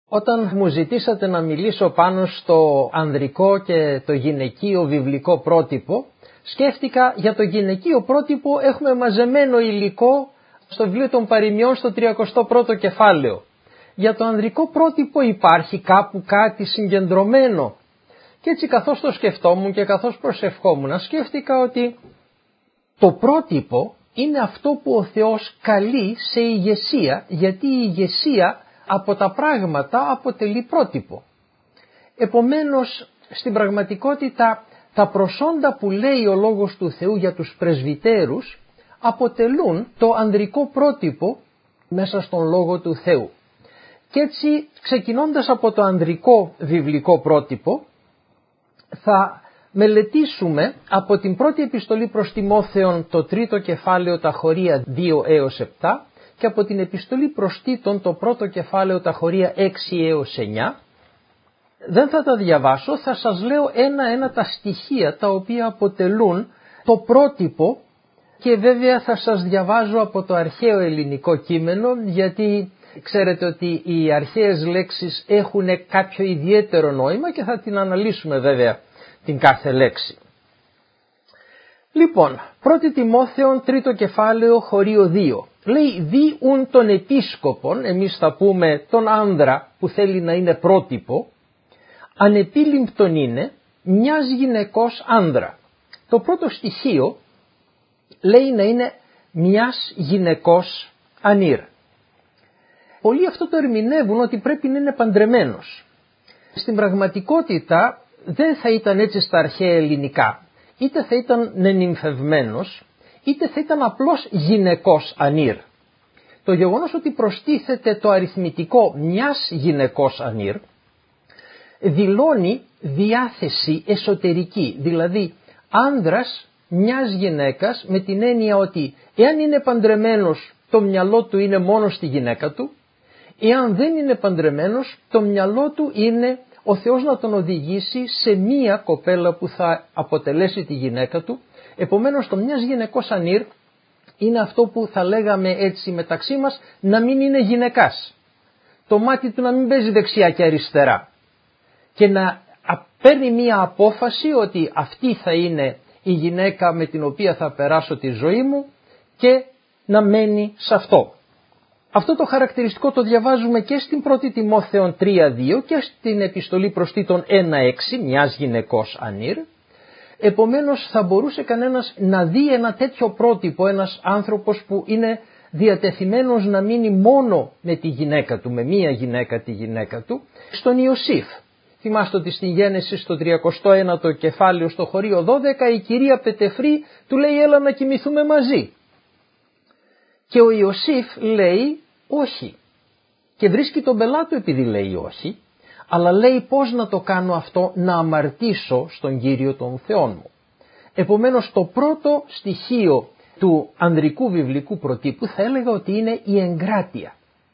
Όταν μου ζητήσατε να μιλήσω πάνω στο ανδρικό και το γυναικείο βιβλικό πρότυπο, σκέφτηκα για το γυναικείο πρότυπο έχουμε μαζεμένο υλικό στο βιβλίο των Παροιμιών στο 31ο κεφάλαιο. Για το ανδρικό πρότυπο υπάρχει κάπου κάτι συγκεντρωμένο. Και έτσι καθώς το σκεφτόμουν και καθώς προσευχόμουν, σκέφτηκα ότι το πρότυπο είναι αυτό που ο Θεός καλεί σε ηγεσία, γιατί η ηγεσία από τα πράγματα αποτελεί πρότυπο. Επομένως, στην πραγματικότητα, τα προσόντα που λέει ο Λόγος του Θεού για τους πρεσβυτέρους αποτελούν το ανδρικό πρότυπο μέσα στον Λόγο του Θεού. Και έτσι, ξεκινώντας από το ανδρικό βιβλικό πρότυπο, θα μελετήσουμε από την πρώτη επιστολή προς Τιμόθεον το 3ο κεφάλαιο τα χωρία 2 έως 7 και από την επιστολή προς Τίτον το 1ο κεφάλαιο τα χωρία 6 έως 9. Δεν θα τα διαβάσω, θα σας λέω ένα-ένα τα στοιχεία τα οποία αποτελούν το πρότυπο και βέβαια θα σας διαβάζω από το αρχαίο ελληνικό κείμενο, γιατί ξέρετε ότι οι αρχαίες λέξεις έχουν κάποιο ιδιαίτερο νόημα και θα την αναλύσουμε βέβαια την κάθε λέξη. Λοιπόν, 1 Τιμόθεον 3ο κεφάλαιο χωρίο 2. Λέει διούν τον επίσκοπον, εμείς θα πούμε τον άνδρα που θέλει να είναι πρότυπο, ανεπίληπτον είναι μιας γυναικός άνδρα. Το πρώτο στοιχείο λέει να είναι μιας γυναικός ανήρ. Πολλοί αυτό το ερμηνεύουν ότι πρέπει να είναι παντρεμένος. Στην πραγματικότητα δεν θα ήταν έτσι στα αρχαία ελληνικά. Είτε θα ήταν νενυμφευμένος, είτε θα ήταν απλώς γυναικός ανήρ. Το γεγονός ότι προστίθεται το αριθμητικό μιας γυναικός ανήρ δηλώνει διάθεση εσωτερική, δηλαδή άνδρας μιας γυναίκας, με την έννοια ότι εάν είναι παντρεμένος το μυαλό του είναι μόνο στη γυναίκα του, εάν δεν είναι παντρεμένος το μυαλό του είναι ο Θεός να τον οδηγήσει σε μία κοπέλα που θα αποτελέσει τη γυναίκα του. Επομένως το μιας γυναικός ανήρ είναι αυτό που θα λέγαμε έτσι μεταξύ μας να μην είναι γυναικάς. Το μάτι του να μην παίζει δεξιά και αριστερά και να παίρνει μία απόφαση ότι αυτή θα είναι η γυναίκα με την οποία θα περάσω τη ζωή μου και να μένει σε αυτό. Αυτό το χαρακτηριστικό το διαβάζουμε και στην 1η Τιμόθεον 3.2 και στην επιστολή προς Τίτον 1.6, μιας γυναικός ανήρ. Επομένως θα μπορούσε κανένας να δει ένα τέτοιο πρότυπο, ένας άνθρωπος που είναι διατεθειμένος να μείνει μόνο με τη γυναίκα του, με μία γυναίκα τη γυναίκα του, στον Ιωσήφ. Θυμάστε ότι στην Γένεση στο 31ο κεφάλαιο στο χωρίο 12 η κυρία Πετεφρή του λέει έλα να κοιμηθούμε μαζί. Και ο Ιωσήφ λέει όχι και βρίσκει τον πελάτο επειδή λέει όχι, αλλά λέει πώς να το κάνω αυτό, να αμαρτήσω στον Κύριο των Θεών μου. Επομένως το πρώτο στοιχείο του ανδρικού βιβλικού προτύπου θα έλεγα ότι είναι η εγκράτεια.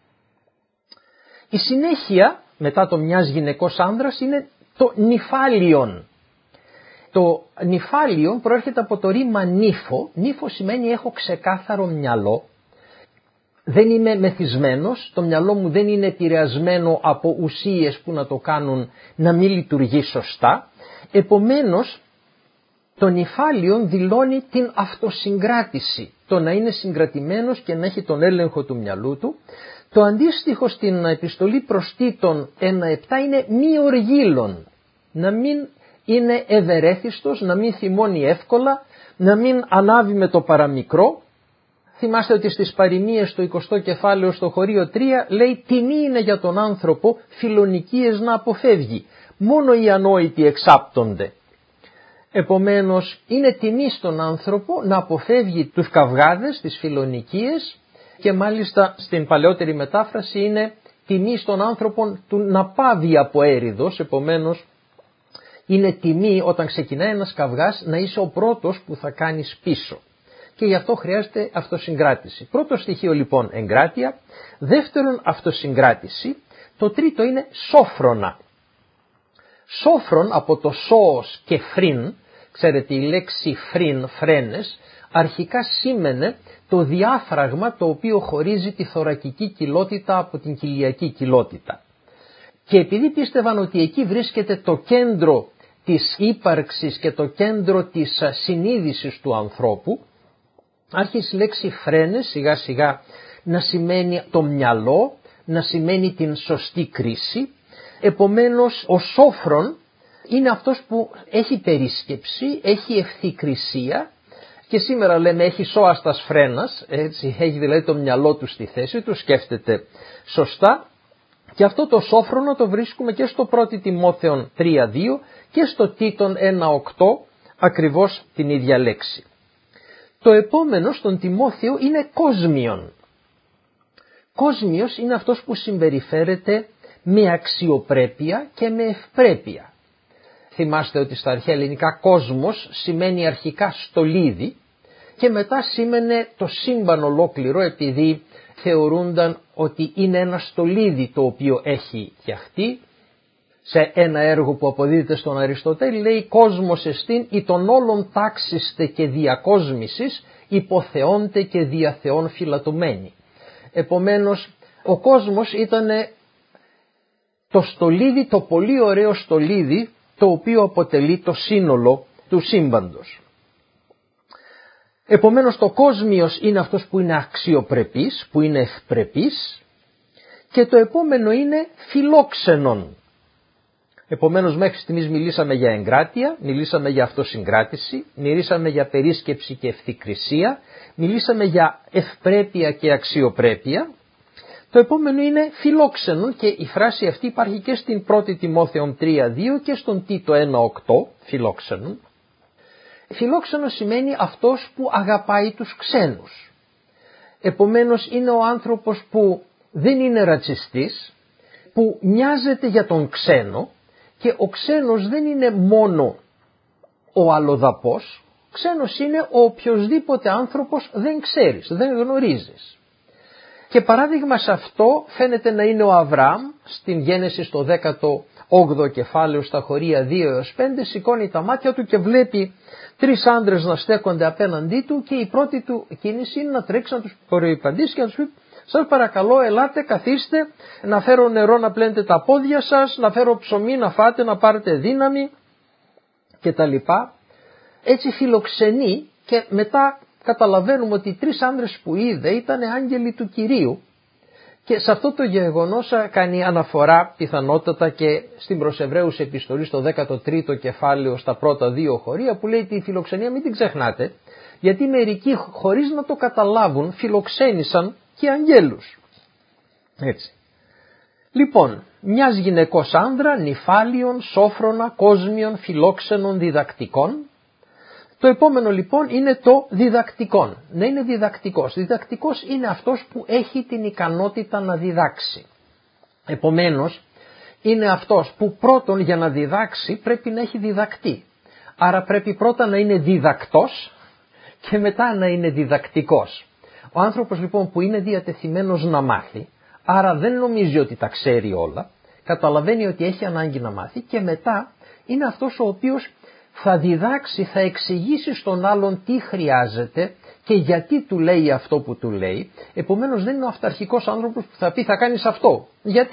Η συνέχεια μετά το μιας γυναικός άνδρας είναι το νυφάλιον. Το νυφάλιον προέρχεται από το ρήμα νύφο. Νύφο σημαίνει έχω ξεκάθαρο μυαλό. Δεν είμαι μεθυσμένος, το μυαλό μου δεν είναι επηρεασμένο από ουσίες που να το κάνουν να μην λειτουργεί σωστά. Επομένως, το νυφάλιον δηλώνει την αυτοσυγκράτηση, το να είναι συγκρατημένος και να έχει τον έλεγχο του μυαλού του. Το αντίστοιχο στην επιστολή προς Τίτον 1.7 είναι μη οργήλων, να μην είναι ευερέθιστος, να μην θυμώνει εύκολα, να μην ανάβει με το παραμικρό. Θυμάστε ότι στις παροιμίες στο 20ο κεφάλαιο στο χωρίο 3 λέει τιμή είναι για τον άνθρωπο φιλονικίες να αποφεύγει. Μόνο οι ανόητοι εξάπτονται. Επομένως είναι τιμή στον άνθρωπο να αποφεύγει τους καυγάδες, τις φιλονικίες και μάλιστα στην παλαιότερη μετάφραση είναι τιμή στον άνθρωπο του να πάβει από έριδος. Επομένως είναι τιμή όταν ξεκινάει ένας καυγάς να είσαι ο πρώτος που θα κάνεις πίσω. Και γι' αυτό χρειάζεται αυτοσυγκράτηση. Πρώτο στοιχείο λοιπόν εγκράτεια, δεύτερον αυτοσυγκράτηση, το τρίτο είναι σόφρονα. Σόφρον από το σώος και φρύν, ξέρετε η λέξη φρύν, φρένες, αρχικά σήμαινε το διάφραγμα το οποίο χωρίζει τη θωρακική κοιλότητα από την κοιλιακή κοιλότητα. Και επειδή πίστευαν ότι εκεί βρίσκεται το κέντρο της ύπαρξης και το κέντρο της συνείδησης του ανθρώπου, άρχισε η λέξη φρένες σιγά σιγά να σημαίνει το μυαλό, να σημαίνει την σωστή κρίση. Επομένως ο σόφρον είναι αυτός που έχει περίσκεψη, έχει ευθυκρισία και σήμερα λέμε έχει σώαστας φρένας, έτσι, έχει δηλαδή το μυαλό του στη θέση του, σκέφτεται σωστά. Και αυτό το σόφρονο το βρίσκουμε και στο 1 Τιμόθεον 3.2 και στο Τίτων 1.8, ακριβώς την ίδια λέξη. Το επόμενο στον Τιμόθεο είναι κόσμιον. Κόσμιος είναι αυτός που συμπεριφέρεται με αξιοπρέπεια και με ευπρέπεια. Θυμάστε ότι στα αρχαία ελληνικά κόσμος σημαίνει αρχικά στολίδι και μετά σήμαινε το σύμπαν ολόκληρο, επειδή θεωρούνταν ότι είναι ένα στολίδι το οποίο έχει φτιαχτεί. Σε ένα έργο που αποδίδεται στον Αριστοτέλη λέει «Κόσμος εστίν ή των όλων τάξιστε και διακόσμησης υποθεώνται και δια Θεών φυλατωμένοι». Επομένως ο κόσμος ήταν το στολίδι, το πολύ ωραίο στολίδι το οποίο αποτελεί το σύνολο του σύμπαντος. Επομένως το κόσμιος είναι αυτός που είναι αξιοπρεπής, που είναι ευπρεπής, και το επόμενο είναι φιλόξενον. Επομένως μέχρι στιγμής μιλήσαμε για εγκράτεια, μιλήσαμε για αυτοσυγκράτηση, μιλήσαμε για περίσκεψη και ευθυκρισία, μιλήσαμε για ευπρέπεια και αξιοπρέπεια. Το επόμενο είναι φιλόξενον και η φράση αυτή υπάρχει και στην 1η Τιμόθεον 3.2 και στον Τίτο 1.8, φιλόξενον. Φιλόξενος σημαίνει αυτός που αγαπάει τους ξένους. Επομένως είναι ο άνθρωπος που δεν είναι ρατσιστής, που νοιάζεται για τον ξένο και ο ξένος δεν είναι μόνο ο αλλοδαπός, ξένος είναι ο οποιοσδήποτε άνθρωπος δεν ξέρεις, δεν γνωρίζεις. Και παράδειγμα σε αυτό φαίνεται να είναι ο Αβραάμ στην Γένεση στο 18ο κεφάλαιο στα χωρία 2 έως 5, σηκώνει τα μάτια του και βλέπει 3 άντρες να στέκονται απέναντί του και η πρώτη του κίνηση είναι να τρέξει να τους προϋπαντήσει και να τους πει «Σας παρακαλώ ελάτε, καθίστε, να φέρω νερό να πλένετε τα πόδια σας, να φέρω ψωμί να φάτε, να πάρετε δύναμη» κτλ. Έτσι φιλοξενεί και μετά καταλαβαίνουμε ότι οι 3 άντρες που είδε ήταν άγγελοι του Κυρίου και σε αυτό το γεγονός κάνει αναφορά πιθανότατα και στην προς Εβραίους επιστολή στο 13ο κεφάλαιο στα πρώτα 2 χωρία που λέει ότι η φιλοξενία μην την ξεχνάτε, γιατί μερικοί χωρίς να το καταλάβουν φιλοξένησαν και αγγέλους. Έτσι. Λοιπόν, μιας γυναικός άνδρα, νυφάλιων, σόφρονα, κόσμιων, φιλόξενων, διδακτικών. Το επόμενο λοιπόν είναι το διδακτικόν. Να είναι διδακτικός. Διδακτικός είναι αυτός που έχει την ικανότητα να διδάξει. Επομένως είναι αυτός που πρώτον για να διδάξει πρέπει να έχει διδακτεί. Άρα πρέπει πρώτα να είναι διδακτός και μετά να είναι διδακτικός. Ο άνθρωπος λοιπόν που είναι διατεθειμένος να μάθει, άρα δεν νομίζει ότι τα ξέρει όλα, καταλαβαίνει ότι έχει ανάγκη να μάθει και μετά είναι αυτός ο οποίος θα διδάξει, θα εξηγήσει στον άλλον τι χρειάζεται και γιατί του λέει αυτό που του λέει. Επομένως δεν είναι ο αυταρχικός άνθρωπος που θα πει θα κάνεις αυτό.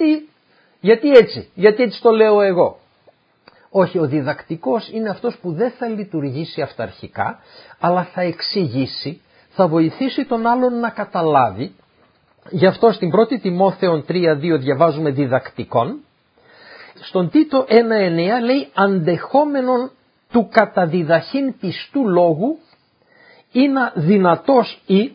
Γιατί έτσι το λέω εγώ. Όχι, ο διδακτικός είναι αυτός που δεν θα λειτουργήσει αυταρχικά, αλλά θα εξηγήσει, θα βοηθήσει τον άλλον να καταλάβει. Γι' αυτό στην 1η Τιμόθεον 3.2 διαβάζουμε διδακτικόν. Στον Τίτο 1.9 λέει αντεχόμενον του καταδιδαχήν πιστού λόγου είναι δυνατός ή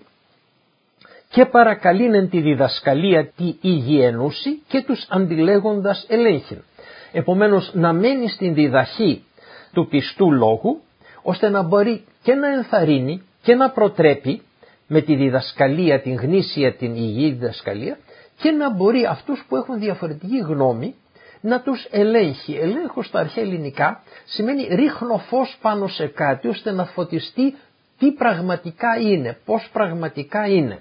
και παρακαλύνεν τη διδασκαλία τη υγιενούση και τους αντιλέγοντας ελέγχην. Επομένως να μένει στην διδαχή του πιστού λόγου ώστε να μπορεί και να ενθαρρύνει και να προτρέπει με τη διδασκαλία, την γνήσια, την υγιή διδασκαλία και να μπορεί αυτούς που έχουν διαφορετική γνώμη να τους ελέγχει. Ελέγχος στα αρχαία ελληνικά σημαίνει ρίχνω φως πάνω σε κάτι ώστε να φωτιστεί τι πραγματικά είναι, πώς πραγματικά είναι.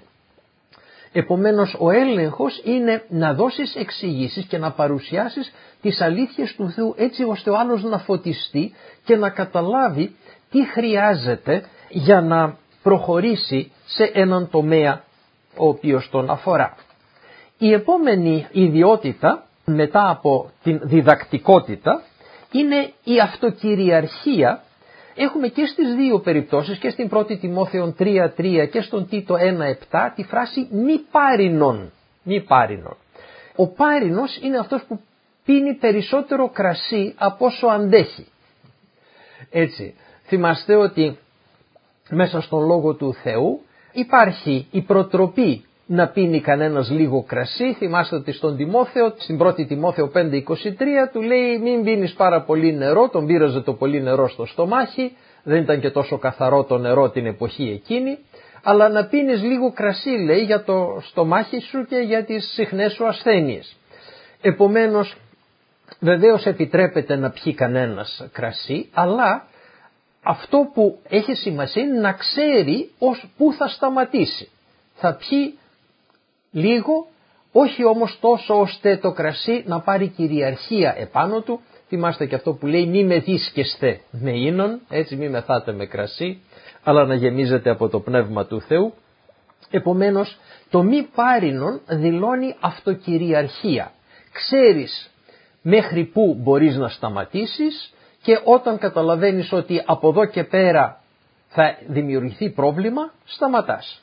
Επομένως ο έλεγχος είναι να δώσεις εξηγήσεις και να παρουσιάσεις τις αλήθειες του Θεού έτσι ώστε ο άλλος να φωτιστεί και να καταλάβει τι χρειάζεται για να προχωρήσει σε έναν τομέα ο οποίος τον αφορά. Η επόμενη ιδιότητα μετά από την διδακτικότητα είναι η αυτοκυριαρχία. Έχουμε και στις δύο περιπτώσεις, και στην 1η Τιμόθεων 3.3 και στον Τίτο 1.7, τη φράση μη πάρινον. Μη πάρινον. Ο πάρινος είναι αυτός που πίνει περισσότερο κρασί από όσο αντέχει. Έτσι, θυμάστε ότι μέσα στον Λόγο του Θεού υπάρχει η προτροπή να πίνει κανένας λίγο κρασί. Θυμάστε ότι στον Τιμόθεο, στην 1η Τιμόθεο 5.23 του λέει μην πίνεις πάρα πολύ νερό, τον πείραζε το πολύ νερό στο στομάχι, δεν ήταν και τόσο καθαρό το νερό την εποχή εκείνη, αλλά να πίνεις λίγο κρασί λέει για το στομάχι σου και για τις συχνές σου ασθένειες. Επομένως βεβαίως επιτρέπεται να πιει κανένας κρασί, αλλά αυτό που έχει σημασία είναι να ξέρει ως πού θα σταματήσει. Θα πιει λίγο, όχι όμως τόσο ώστε το κρασί να πάρει κυριαρχία επάνω του. Θυμάστε και αυτό που λέει μη μεθύσκεστε με ίνον, έτσι μη μεθάτε με κρασί, αλλά να γεμίζετε από το Πνεύμα του Θεού. Επομένως το μη πάρινον δηλώνει αυτοκυριαρχία. Ξέρεις μέχρι πού μπορείς να σταματήσεις και όταν καταλαβαίνεις ότι από εδώ και πέρα θα δημιουργηθεί πρόβλημα, σταματάς.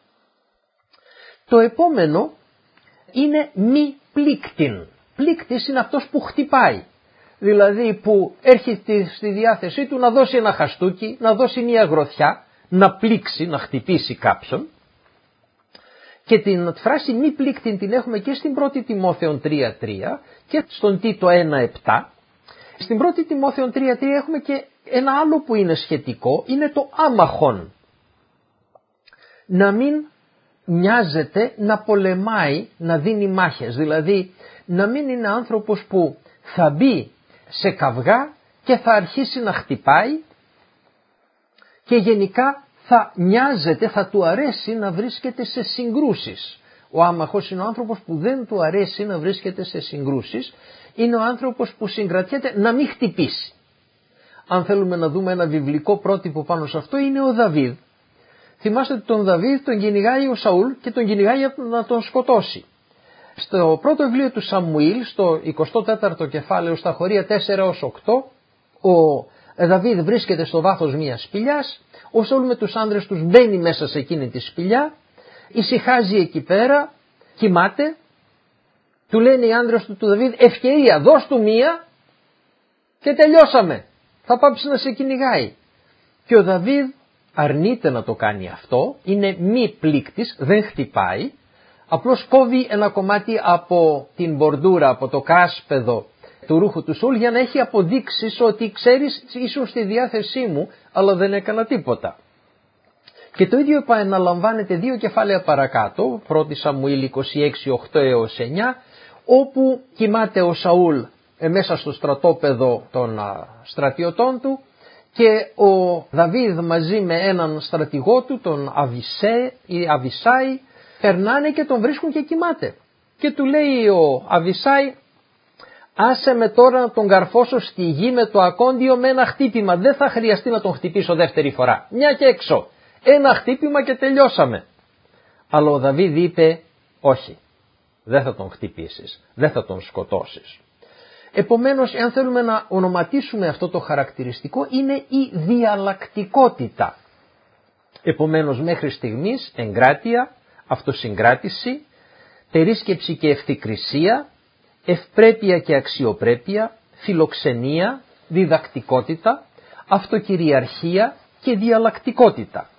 Το επόμενο είναι μη πλήκτην. Πλήκτης είναι αυτός που χτυπάει. Δηλαδή που έρχεται στη διάθεσή του να δώσει ένα χαστούκι, να δώσει μια γροθιά, να πλήξει, να χτυπήσει κάποιον. Και την φράση μη πλήκτην την έχουμε και στην 1η Τιμόθεων 3.3 και στον Τίτο 1.7. Στην 1η Τιμόθεων 3.3 έχουμε και ένα άλλο που είναι σχετικό, είναι το άμαχον. Να μην μοιάζεται να πολεμάει, να δίνει μάχες. Δηλαδή να μην είναι άνθρωπος που θα μπει σε καυγά και θα αρχίσει να χτυπάει και γενικά θα μοιάζεται, θα του αρέσει να βρίσκεται σε συγκρούσεις. Ο άμαχος είναι ο άνθρωπος που δεν του αρέσει να βρίσκεται σε συγκρούσεις. Είναι ο άνθρωπος που συγκρατιέται να μην χτυπήσει. Αν θέλουμε να δούμε ένα βιβλικό πρότυπο πάνω σε αυτό, είναι ο Δαβίδ. Θυμάστε ότι τον Δαβίδ τον κυνηγάει ο Σαούλ και τον κυνηγάει να τον σκοτώσει. Στο πρώτο βιβλίο του Σαμουήλ, στο 24ο κεφάλαιο, στα χωρία 4-8, ο Δαβίδ βρίσκεται στο βάθος μιας σπηλιάς, ο Σαούλ με τους άνδρες τους μπαίνει μέσα σε εκείνη τη σπηλιά, ησυχάζει εκεί πέρα, κοιμάται, του λένε οι άνδρες του Δαβίδ ευκαιρία, δώσ' του μία και τελειώσαμε, θα πάψει να σε κυνηγάει. Και ο Δαβίδ αρνείται να το κάνει αυτό, είναι μη πλήκτης, δεν χτυπάει, απλώς κόβει ένα κομμάτι από την μπορντούρα, από το κάσπεδο του ρούχου του Σαούλ για να έχει αποδείξεις ότι ξέρεις ήσουν στη διάθεσή μου αλλά δεν έκανα τίποτα. Και το ίδιο επαναλαμβάνεται 2 κεφάλαια παρακάτω, 1 Σαμουήλ 26:8-9, όπου κοιμάται ο Σαούλ μέσα στο στρατόπεδο των στρατιωτών του και ο Δαβίδ μαζί με έναν στρατηγό του, τον Αβισάη, περνάνε και τον βρίσκουν και κοιμάται. Και του λέει ο Αβισάη, άσε με τώρα να τον καρφώσω στη γη με το ακόντιο με ένα χτύπημα, δεν θα χρειαστεί να τον χτυπήσω δεύτερη φορά. Μια και έξω, ένα χτύπημα και τελειώσαμε. Αλλά ο Δαβίδ είπε, όχι, δεν θα τον χτυπήσεις, δεν θα τον σκοτώσεις. Επομένως, εάν θέλουμε να ονοματίσουμε αυτό το χαρακτηριστικό, είναι η διαλλακτικότητα. Επομένως, μέχρι στιγμής εγκράτεια, αυτοσυγκράτηση, περίσκεψη και ευθυκρισία, ευπρέπεια και αξιοπρέπεια, φιλοξενία, διδακτικότητα, αυτοκυριαρχία και διαλλακτικότητα.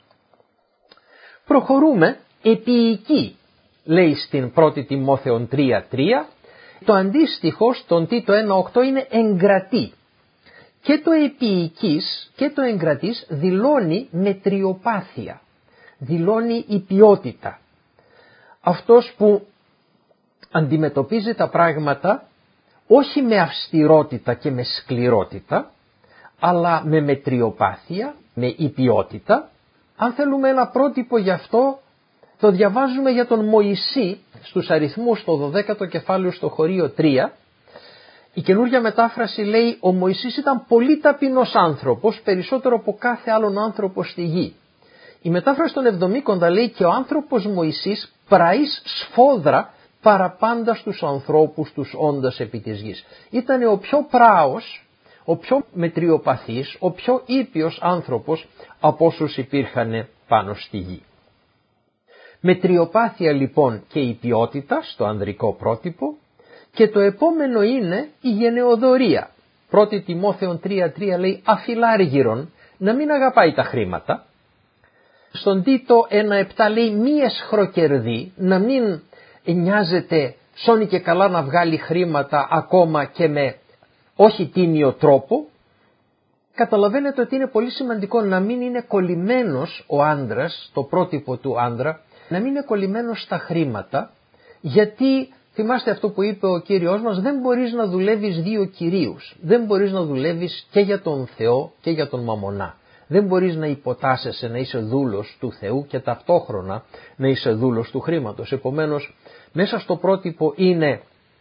Προχωρούμε, επίοικη, λέει στην 1η Τιμόθεων 3.3, το αντίστοιχο στον Τίτο 1.8 είναι εγκρατή. Και το επίοικης και το εγκρατής δηλώνει μετριοπάθεια, δηλώνει η ποιότητα. Αυτός που αντιμετωπίζει τα πράγματα όχι με αυστηρότητα και με σκληρότητα, αλλά με μετριοπάθεια, με υπιότητα. Αν θέλουμε ένα πρότυπο γι' αυτό, το διαβάζουμε για τον Μωυσή στους αριθμούς στο 12ο κεφάλαιο στο χωρίο 3. Η καινούργια μετάφραση λέει ο Μωυσής ήταν πολύ ταπεινός άνθρωπος, περισσότερο από κάθε άλλον άνθρωπο στη γη. Η μετάφραση των Εβδομήκοντα λέει και ο άνθρωπος Μωυσής πραείς σφόδρα παραπάντα στους ανθρώπους τους όντας επί της γης. Ήταν ο πιο πράος, ο πιο μετριοπαθής, ο πιο ήπιος άνθρωπος από όσους υπήρχαν πάνω στη γη. Μετριοπάθεια λοιπόν και η ποιότητα στο ανδρικό πρότυπο, και το επόμενο είναι η γενεοδωρία. 1 Τιμόθεον 3:3 λέει αφιλάργυρον, να μην αγαπάει τα χρήματα. Στον Τίτο 1:7 λέει μη εσχροκερδή, να μην νοιάζεται σώνει και καλά να βγάλει χρήματα ακόμα και με όχι τίμιο τρόπο. Καταλαβαίνετε ότι είναι πολύ σημαντικό να μην είναι κολλημένος ο άντρας, το πρότυπο του άντρα, να μην είναι κολλημένος στα χρήματα, γιατί θυμάστε αυτό που είπε ο Κύριος μας, δεν μπορείς να δουλεύεις δύο κυρίους. Δεν μπορείς να δουλεύεις και για τον Θεό και για τον μαμονά. Δεν μπορείς να υποτάσσεσαι να είσαι δούλος του Θεού και ταυτόχρονα να είσαι δούλος του χρήματος. Επομένως, μέσα στο πρότυπο είναι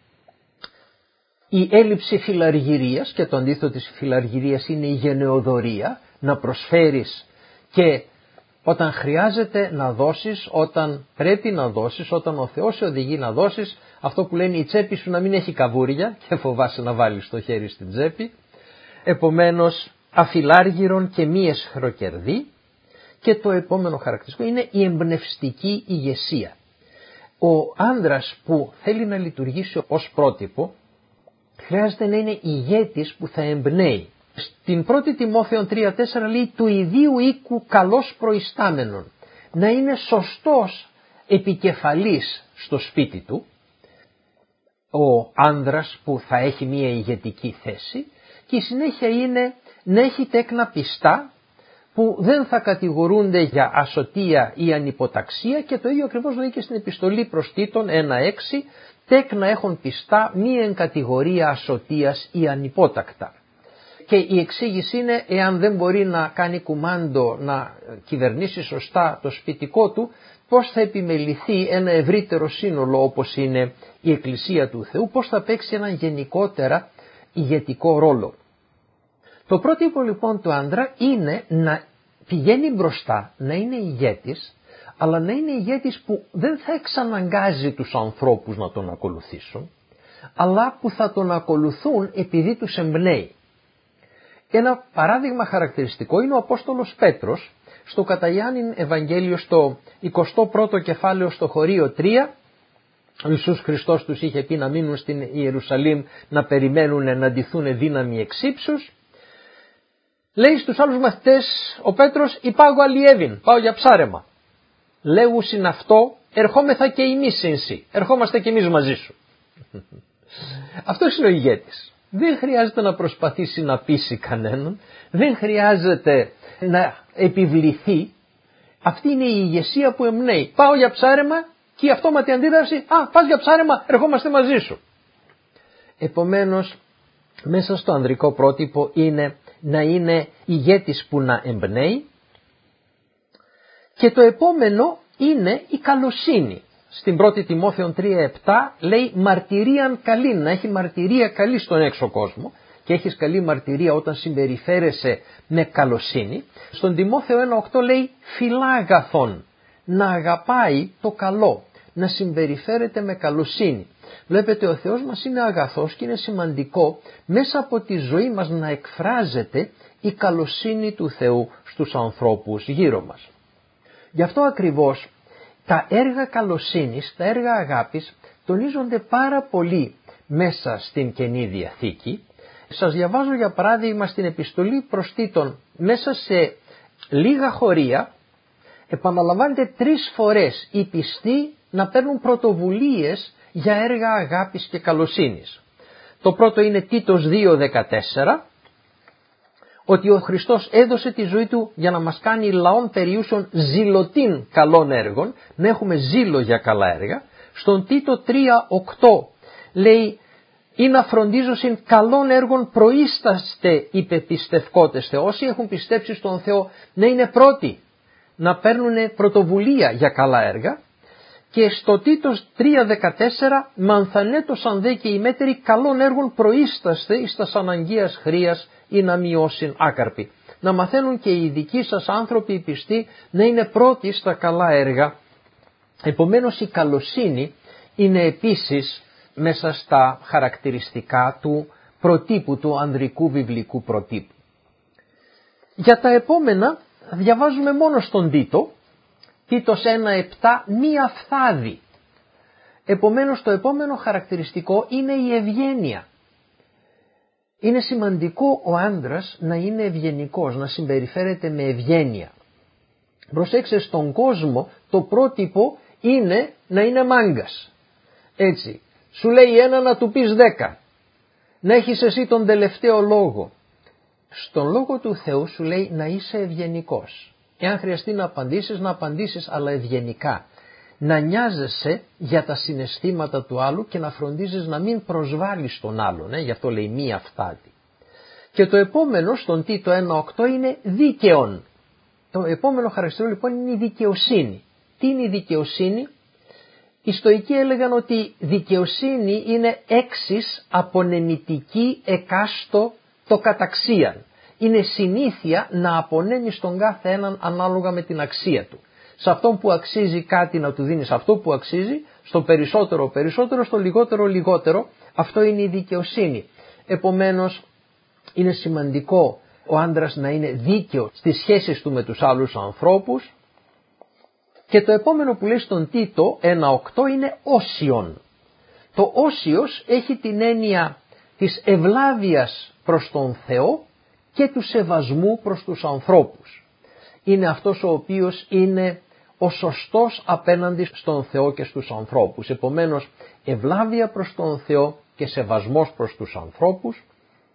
η έλλειψη φιλαργυρίας, και το αντίθετο της φιλαργυρίας είναι η γενεοδωρία, να προσφέρεις και όταν χρειάζεται να δώσεις, όταν πρέπει να δώσεις, όταν ο Θεός σε οδηγεί να δώσεις, αυτό που λένε η τσέπη σου να μην έχει καβούρια και φοβάσαι να βάλεις το χέρι στην τσέπη. Επομένως, αφιλάργυρον και μη εσχροκερδή. Και το επόμενο χαρακτηριστικό είναι η εμπνευστική ηγεσία. Ο άνδρας που θέλει να λειτουργήσει ως πρότυπο χρειάζεται να είναι ηγέτης που θα εμπνέει. Στην 1 Τιμόθεον 3:4 λέει του ιδίου οίκου καλός προϊστάμενον, να είναι σωστός επικεφαλής στο σπίτι του, ο άνδρας που θα έχει μια ηγετική θέση, και η συνέχεια είναι να έχει τέκνα πιστά που δεν θα κατηγορούνται για ασωτεία ή ανυποταξία, και το ίδιο ακριβώς λέει και στην επιστολή προς Τίτον 1:6, τέκνα έχουν πιστά μη εν κατηγορία ασωτείας ή ανυπότακτα. Και η εξήγηση είναι, εάν δεν μπορεί να κάνει κουμάντο να κυβερνήσει σωστά το σπιτικό του, πώς θα επιμεληθεί ένα ευρύτερο σύνολο όπως είναι η Εκκλησία του Θεού, πώς θα παίξει έναν γενικότερα ηγετικό ρόλο. Το πρότυπο λοιπόν του άντρα είναι να πηγαίνει μπροστά, να είναι ηγέτης, αλλά να είναι ηγέτης που δεν θα εξαναγκάζει τους ανθρώπους να τον ακολουθήσουν, αλλά που θα τον ακολουθούν επειδή τους εμπνέει. Ένα παράδειγμα χαρακτηριστικό είναι ο Απόστολος Πέτρος, στο κατά Ιάννην Ευαγγέλιο στο 21ο κεφάλαιο στο χωρίο 3, ο Ιησούς Χριστός τους είχε πει να μείνουν στην Ιερουσαλήμ, να περιμένουν να ντυθούν δύναμη εξύψους. Λέει στους άλλους μαθητές ο Πέτρος, υπάγω αλλιεύειν, πάω για ψάρεμα. Λέγουσιν αυτό, ερχόμεθα και εμείς εσύ, ερχόμαστε και εμείς μαζί σου. Αυτός είναι ο ηγέτης. Δεν χρειάζεται να προσπαθήσει να πείσει κανέναν, δεν χρειάζεται να επιβληθεί. Αυτή είναι η ηγεσία που εμπνέει. Πάω για ψάρεμα και η αυτόματη αντίδραση, πας για ψάρεμα, ερχόμαστε μαζί σου. Επομένως, μέσα στο ανδρικό πρότυπο είναι να είναι ηγέτης που να εμπνέει, και το επόμενο είναι η καλοσύνη. Στην 1 Τιμόθεον 3:7 λέει μαρτυρίαν καλή, να έχει μαρτυρία καλή στον έξω κόσμο, και έχεις καλή μαρτυρία όταν συμπεριφέρεσαι με καλοσύνη. Στον Τιμόθεο 1:8 λέει φιλάγαθον, να αγαπάει το καλό, να συμπεριφέρεται με καλοσύνη. Βλέπετε, ο Θεός μας είναι αγαθός και είναι σημαντικό μέσα από τη ζωή μας να εκφράζεται η καλοσύνη του Θεού στους ανθρώπους γύρω μας. Γι' αυτό ακριβώς τα έργα καλοσύνης, τα έργα αγάπης τονίζονται πάρα πολύ μέσα στην Καινή Διαθήκη. Σας διαβάζω για παράδειγμα στην επιστολή προς Τίτον, μέσα σε λίγα χωρία επαναλαμβάνεται 3 φορές οι πιστοί να παίρνουν πρωτοβουλίες για έργα αγάπης και καλοσύνης. Το πρώτο είναι Τίτος 2:14, ότι ο Χριστός έδωσε τη ζωή του για να μας κάνει λαόν περιούσεων ζηλωτήν καλών έργων, να έχουμε ζήλο για καλά έργα. Στον Τίτο 3:8 λέει ή να φροντίζωσιν καλών έργων προείσταστε οι πεπιστευκότεστε. Όσοι έχουν πιστέψει στον Θεό να είναι πρώτοι, να παίρνουν πρωτοβουλία για καλά έργα. Και στο Τίτος 3:14 μανθανέτωσαν δε και οι μέτεροι καλών έργων προείσταστε εις τας αναγκαίας χρίας ή να μειώσουν άκαρποι. Να μαθαίνουν και οι δικοί σας άνθρωποι οι πιστοί να είναι πρώτοι στα καλά έργα. Επομένως η καλοσύνη είναι επίσης μέσα στα χαρακτηριστικά του προτύπου, του ανδρικού βιβλικού προτύπου. Για τα επόμενα διαβάζουμε μόνο στον Τίτο, Τίτος 1:7, μη αφθάδη. Επομένως το επόμενο χαρακτηριστικό είναι η ευγένεια. Είναι σημαντικό ο άντρας να είναι ευγενικός, να συμπεριφέρεται με ευγένεια. Προσέξτε, στον κόσμο το πρότυπο είναι να είναι μάγκας. Έτσι, σου λέει ένα να του πεις 10, να έχεις εσύ τον τελευταίο λόγο. Στον Λόγο του Θεού σου λέει να είσαι ευγενικός. Εάν χρειαστεί να απαντήσεις αλλά ευγενικά. Να νοιάζεσαι για τα συναισθήματα του άλλου και να φροντίζεις να μην προσβάλλεις τον άλλον. Γι' αυτό λέει μη αφθάτη. Και το επόμενο στον Τίτο 1:8 είναι δίκαιον. Το επόμενο χαρακτηριστικό λοιπόν είναι η δικαιοσύνη. Τι είναι η δικαιοσύνη? Οι Στοικοί έλεγαν ότι δικαιοσύνη είναι έξις απονεμητική εκάστο το καταξίαν. Είναι συνήθεια να απονέμεις τον κάθε έναν ανάλογα με την αξία του. Σε αυτόν που αξίζει κάτι να του δίνεις αυτό που αξίζει, στο περισσότερο, στο λιγότερο. Αυτό είναι η δικαιοσύνη. Επομένως είναι σημαντικό ο άντρας να είναι δίκαιος στις σχέσεις του με τους άλλους ανθρώπους. Και το επόμενο που λέει στον Τίτο 1:8 είναι όσιον. Το όσιος έχει την έννοια της ευλάβειας προς τον Θεό και του σεβασμού προς τους ανθρώπους. Είναι αυτός ο οποίος είναι ο σωστός απέναντι στον Θεό και στους ανθρώπους. Επομένως, ευλάβεια προς τον Θεό και σεβασμός προς τους ανθρώπους.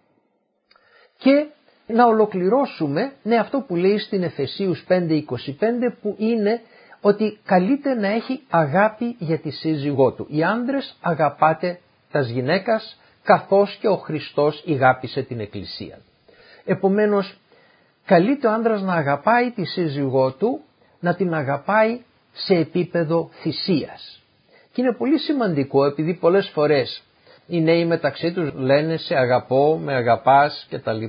Και να ολοκληρώσουμε με αυτό που λέει στην Εφεσίους 5:25, που είναι ότι καλείται να έχει αγάπη για τη σύζυγό του. Οι άντρες αγαπάτε τας γυναίκας καθώς και ο Χριστός ηγάπησε την Εκκλησία. Επομένως, καλείται ο άντρας να αγαπάει τη σύζυγό του, να την αγαπάει σε επίπεδο θυσίας. Και είναι πολύ σημαντικό, επειδή πολλές φορές οι νέοι μεταξύ τους λένε σε αγαπώ, με αγαπάς κτλ.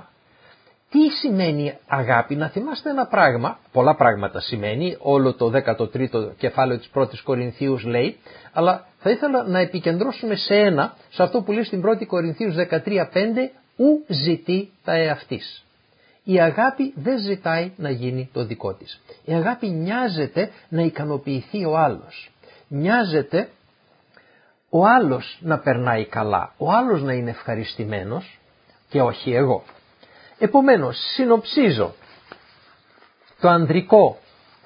Τι σημαίνει αγάπη? Να θυμάστε ένα πράγμα, πολλά πράγματα σημαίνει, όλο το 13ο κεφάλαιο της 1ης Κορινθίους λέει, αλλά θα ήθελα να επικεντρώσουμε σε αυτό που λέει στην 1η Κορινθίους 13:5, ου ζητεί τα εαυτής. Η αγάπη δεν ζητάει να γίνει το δικό της. Η αγάπη νοιάζεται να ικανοποιηθεί ο άλλος. Νοιάζεται ο άλλος να περνάει καλά, ο άλλος να είναι ευχαριστημένος και όχι εγώ. Επομένως, συνοψίζω το ανδρικό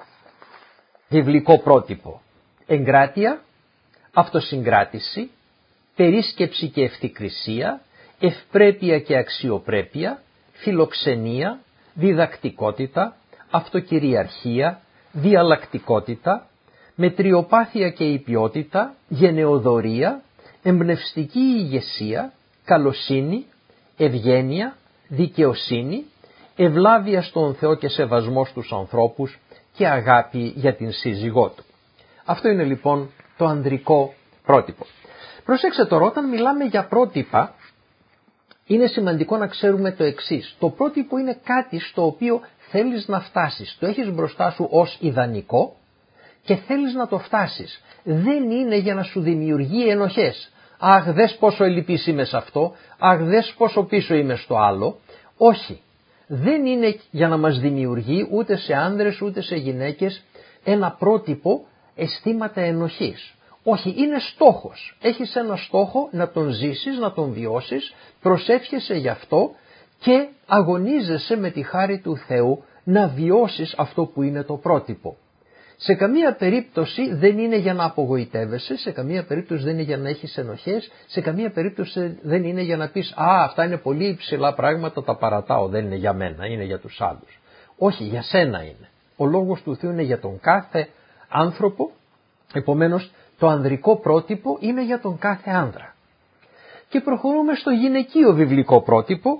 βιβλικό πρότυπο: εγκράτεια, αυτοσυγκράτηση, περίσκεψη και ευθυκρισία, ευπρέπεια και αξιοπρέπεια, φιλοξενία, διδακτικότητα, αυτοκυριαρχία, διαλλακτικότητα, μετριοπάθεια και υπιότητα, γενεοδορία, εμπνευστική ηγεσία, καλοσύνη, ευγένεια, δικαιοσύνη, ευλάβεια στον Θεό και σεβασμό στους ανθρώπους και αγάπη για την σύζυγό του. Αυτό είναι λοιπόν το ανδρικό πρότυπο. Προσέξτε τώρα, όταν μιλάμε για πρότυπα, είναι σημαντικό να ξέρουμε το εξής. Το πρότυπο είναι κάτι στο οποίο θέλεις να φτάσεις. Το έχεις μπροστά σου ως ιδανικό και θέλεις να το φτάσεις. Δεν είναι για να σου δημιουργεί ενοχές. Αχ, δες πόσο ελλειπής είμαι σε αυτό, αχ, δες πόσο πίσω είμαι στο άλλο. Όχι, δεν είναι για να μας δημιουργεί ούτε σε άνδρες ούτε σε γυναίκες ένα πρότυπο αισθήματα ενοχής. Όχι, είναι στόχος. Έχεις ένα στόχο να τον ζήσεις, να τον βιώσεις, προσεύχεσαι γι' αυτό και αγωνίζεσαι με τη χάρη του Θεού να βιώσεις αυτό που είναι το πρότυπο. Σε καμία περίπτωση δεν είναι για να απογοητεύεσαι, σε καμία περίπτωση δεν είναι για να έχεις ενοχές, σε καμία περίπτωση δεν είναι για να πεις «Α, αυτά είναι πολύ υψηλά πράγματα, τα παρατάω, δεν είναι για μένα, είναι για τους άλλους». Όχι, για σένα είναι. Ο λόγος του Θεού είναι για τον κάθε άνθρωπο, επομένως το ανδρικό πρότυπο είναι για τον κάθε άνδρα. Και προχωρούμε στο γυναικείο βιβλικό πρότυπο,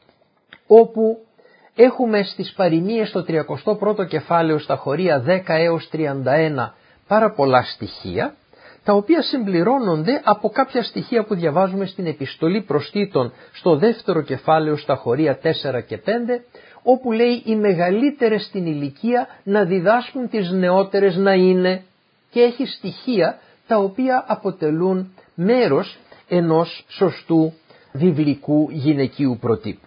όπου έχουμε στις παροιμίες στο 31ο κεφάλαιο στα χωρία 10 έως 31 πάρα πολλά στοιχεία, τα οποία συμπληρώνονται από κάποια στοιχεία που διαβάζουμε στην επιστολή προς Τίτον στο 2ο κεφάλαιο στα χωρία 4 και 5, όπου λέει οι μεγαλύτερες στην ηλικία να διδάσκουν τις νεότερες να είναι, και έχει στοιχεία τα οποία αποτελούν μέρος ενός σωστού βιβλικού γυναικείου προτύπου.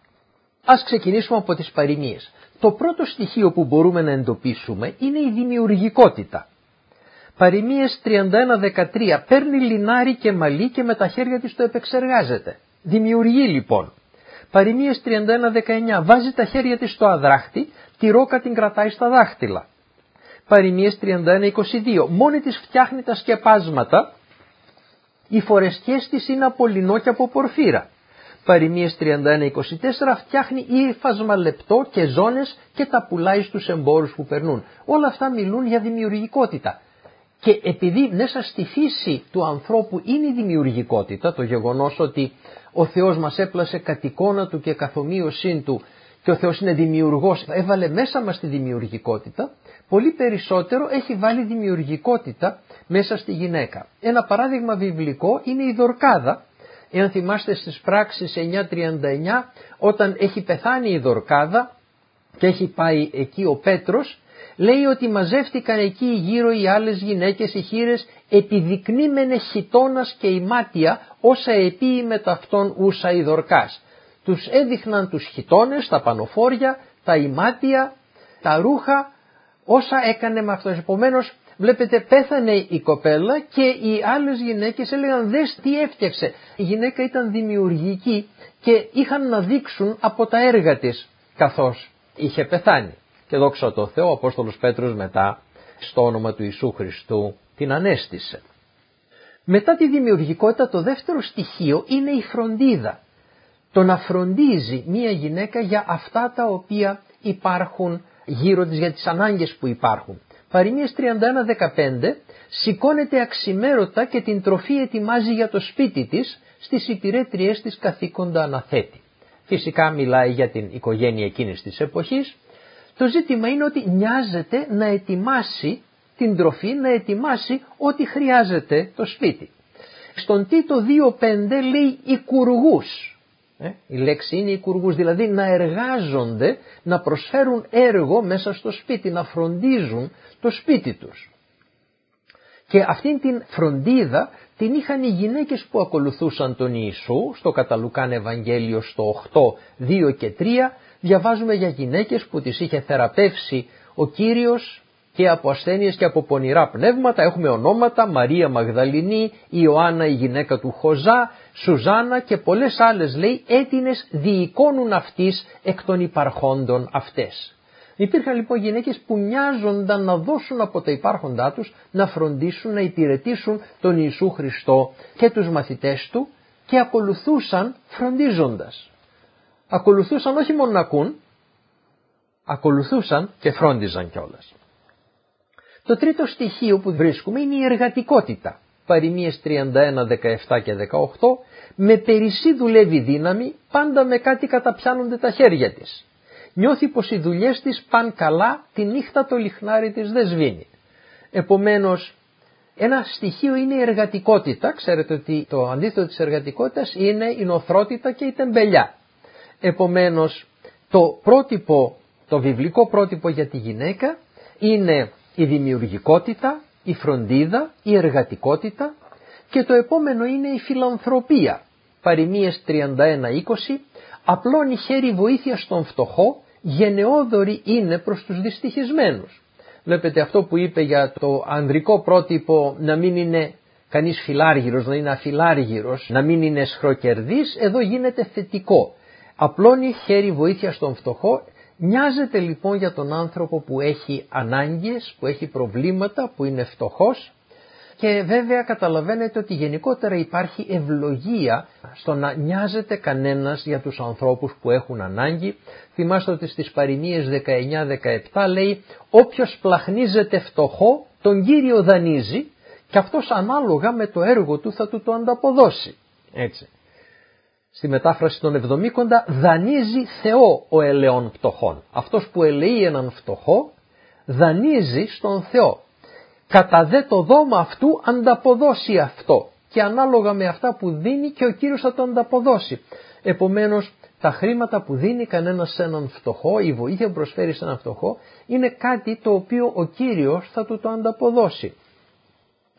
Ας ξεκινήσουμε από τις παροιμίες. Το πρώτο στοιχείο που μπορούμε να εντοπίσουμε είναι η δημιουργικότητα. Παροιμίες 31-13, παίρνει λινάρι και μαλλί και με τα χέρια της το επεξεργάζεται. Δημιουργεί λοιπόν. Παροιμίες 31-19, βάζει τα χέρια της στο αδράχτη, τη ρόκα την κρατάει στα δάχτυλα. Παροιμίες 31-22, μόνη της φτιάχνει τα σκεπάσματα, οι φορεστιές της είναι από λινό και από πορφύρα. Παροιμίες 31-24, φτιάχνει ύφασμα λεπτό και ζώνες και τα πουλάει στους εμπόρους που περνούν. Όλα αυτά μιλούν για δημιουργικότητα. Και επειδή μέσα στη φύση του ανθρώπου είναι η δημιουργικότητα, το γεγονός ότι ο Θεός μας έπλασε κατ' εικόνα του και καθ' ομοίωσήν του και ο Θεός είναι δημιουργός, έβαλε μέσα μας τη δημιουργικότητα, πολύ περισσότερο έχει βάλει δημιουργικότητα μέσα στη γυναίκα. Ένα παράδειγμα βιβλικό είναι η Δορκάδα. Εάν θυμάστε στις πράξεις 9:39, όταν έχει πεθάνει η Δορκάδα και έχει πάει εκεί ο Πέτρος, λέει ότι μαζεύτηκαν εκεί γύρω οι άλλες γυναίκες, οι χήρες, επιδεικνύμενε χιτώνας και ημάτια, όσα επίη με ταυτόν ούσα η Δορκάς. Τους έδειχναν τους χιτώνες, τα πανοφόρια, τα ημάτια, τα ρούχα, όσα έκανε με αυτός. Επομένως, βλέπετε, πέθανε η κοπέλα και οι άλλες γυναίκες έλεγαν δες τι έφτιαξε. Η γυναίκα ήταν δημιουργική και είχαν να δείξουν από τα έργα της καθώς είχε πεθάνει. Και δόξα τω Θεώ, ο Απόστολος Πέτρος μετά στο όνομα του Ιησού Χριστού την ανέστησε. Μετά τη δημιουργικότητα το δεύτερο στοιχείο είναι η φροντίδα. Το να φροντίζει μία γυναίκα για αυτά τα οποία υπάρχουν γύρω της, για τις ανάγκες που υπάρχουν. Παροιμίες 31-15, σηκώνεται αξιμέρωτα και την τροφή ετοιμάζει για το σπίτι της, στις υπηρέτριές της καθήκοντα αναθέτει. Φυσικά μιλάει για την οικογένεια εκείνης της εποχής. Το ζήτημα είναι ότι νοιάζεται να ετοιμάσει την τροφή, να ετοιμάσει ό,τι χρειάζεται το σπίτι. Στον Τίτο 2:5 λέει οικουργούς. Η λέξη είναι οικουργούς, δηλαδή να εργάζονται, να προσφέρουν έργο μέσα στο σπίτι, να φροντίζουν το σπίτι τους. Και αυτήν την φροντίδα την είχαν οι γυναίκες που ακολουθούσαν τον Ιησού. Στο κατά Λουκάν Ευαγγέλιο στο 8:2 και 3 διαβάζουμε για γυναίκες που τις είχε θεραπεύσει ο Κύριος και από ασθένειες και από πονηρά πνεύματα. Έχουμε ονόματα: Μαρία Μαγδαληνή, Ιωάννα η γυναίκα του Χωζά, Σουζάνα και πολλές άλλες, λέει, έτινες διεικόνουν αυτής εκ των υπαρχόντων αυτές. Υπήρχαν λοιπόν γυναίκες που μοιάζονταν να δώσουν από τα υπάρχοντά τους, να φροντίσουν, να υπηρετήσουν τον Ιησού Χριστό και τους μαθητές του και ακολουθούσαν φροντίζοντας. Ακολουθούσαν όχι μόνο να ακούν, ακολουθούσαν και φρόντιζαν κιόλας. Το τρίτο στοιχείο που βρίσκουμε είναι η εργατικότητα. Παροιμίες 31-17 και 18, με περισσή δουλεύει δύναμη, πάντα με κάτι καταπιάνονται τα χέρια της. Νιώθει πως οι δουλειές της παν καλά, τη νύχτα το λιχνάρι της δεν σβήνει. Επομένως, ένα στοιχείο είναι η εργατικότητα. Ξέρετε ότι το αντίθετο της εργατικότητας είναι η νοθρότητα και η τεμπελιά. Επομένως, το βιβλικό πρότυπο για τη γυναίκα είναι η δημιουργικότητα, η φροντίδα, η εργατικότητα και το επόμενο είναι η φιλανθρωπία. Παροιμίες 31-20, απλώνει χέρι βοήθεια στον φτωχό, γενναιόδορη είναι προς τους δυστυχισμένους. Βλέπετε αυτό που είπε για το ανδρικό πρότυπο, να μην είναι κανείς φιλάργυρος, να είναι αφιλάργυρος, να μην είναι σχροκερδής, εδώ γίνεται θετικό. Απλώνει χέρι βοήθεια στον φτωχό. Νοιάζεται λοιπόν για τον άνθρωπο που έχει ανάγκες, που έχει προβλήματα, που είναι φτωχός και βέβαια καταλαβαίνετε ότι γενικότερα υπάρχει ευλογία στο να νοιάζεται κανένας για τους ανθρώπους που έχουν ανάγκη. Θυμάστε ότι στις παροιμίες 19-17 λέει όποιος πλαχνίζεται φτωχό τον Κύριο δανείζει και αυτός ανάλογα με το έργο του θα του το ανταποδώσει. Έτσι. Στη μετάφραση των Εβδομήκοντα, δανείζει Θεό ο ελαιών πτωχών. Αυτός που ελεεί έναν φτωχό δανείζει στον Θεό. Κατά δε το δώμα αυτού ανταποδώσει αυτό και ανάλογα με αυτά που δίνει και ο Κύριος θα το ανταποδώσει. Επομένως τα χρήματα που δίνει κανένας σε έναν φτωχό, η βοήθεια που προσφέρει σε έναν φτωχό είναι κάτι το οποίο ο Κύριος θα του το ανταποδώσει.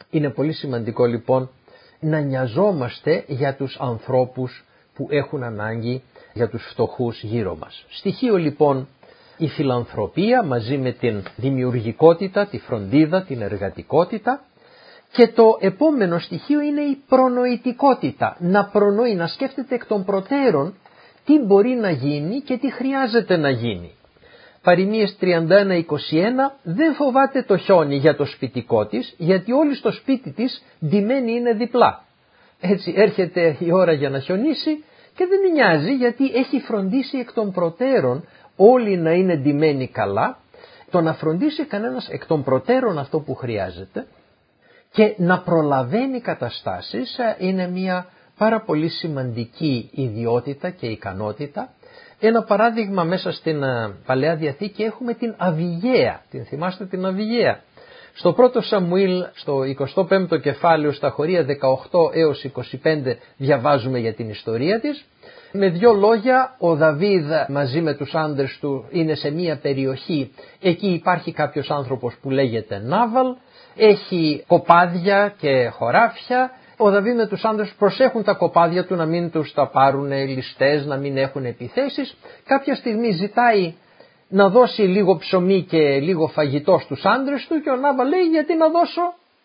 Είναι πολύ σημαντικό λοιπόν να νοιαζόμαστε για τους ανθρώπους που έχουν ανάγκη, για τους φτωχούς γύρω μας. Στοιχείο λοιπόν η φιλανθρωπία μαζί με την δημιουργικότητα, τη φροντίδα, την εργατικότητα, και το επόμενο στοιχείο είναι η προνοητικότητα. Να προνοεί, να σκέφτεται εκ των προτέρων τι μπορεί να γίνει και τι χρειάζεται να γίνει. Παροιμίες 31-21, δεν φοβάται το χιόνι για το σπιτικό της, γιατί όλοι στο σπίτι της ντυμένοι είναι διπλά. Έτσι έρχεται η ώρα για να χιονίσει και δεν νοιάζει, γιατί έχει φροντίσει εκ των προτέρων όλοι να είναι ντυμένοι καλά. Το να φροντίσει κανένας εκ των προτέρων αυτό που χρειάζεται και να προλαβαίνει καταστάσεις είναι μια πάρα πολύ σημαντική ιδιότητα και ικανότητα. Ένα παράδειγμα μέσα στην Παλαιά Διαθήκη έχουμε την Αβιγαία. Την θυμάστε την Αβιγαία? Στο πρώτο Σαμουήλ, στο 25ο κεφάλαιο, στα χωρία 18 έως 25 διαβάζουμε για την ιστορία της. Με δύο λόγια, ο Δαβίδ μαζί με τους άντρες του είναι σε μια περιοχή. Εκεί υπάρχει κάποιος άνθρωπος που λέγεται Νάβαλ, έχει κοπάδια και χωράφια. Ο Δαβίδ με τους άντρες προσέχουν τα κοπάδια του να μην τους τα πάρουν ληστές, να μην έχουν επιθέσεις. Κάποια στιγμή ζητάει να δώσει λίγο ψωμί και λίγο φαγητό στους άντρες του και ο Νάβαλ λέει, γιατί να δώσω?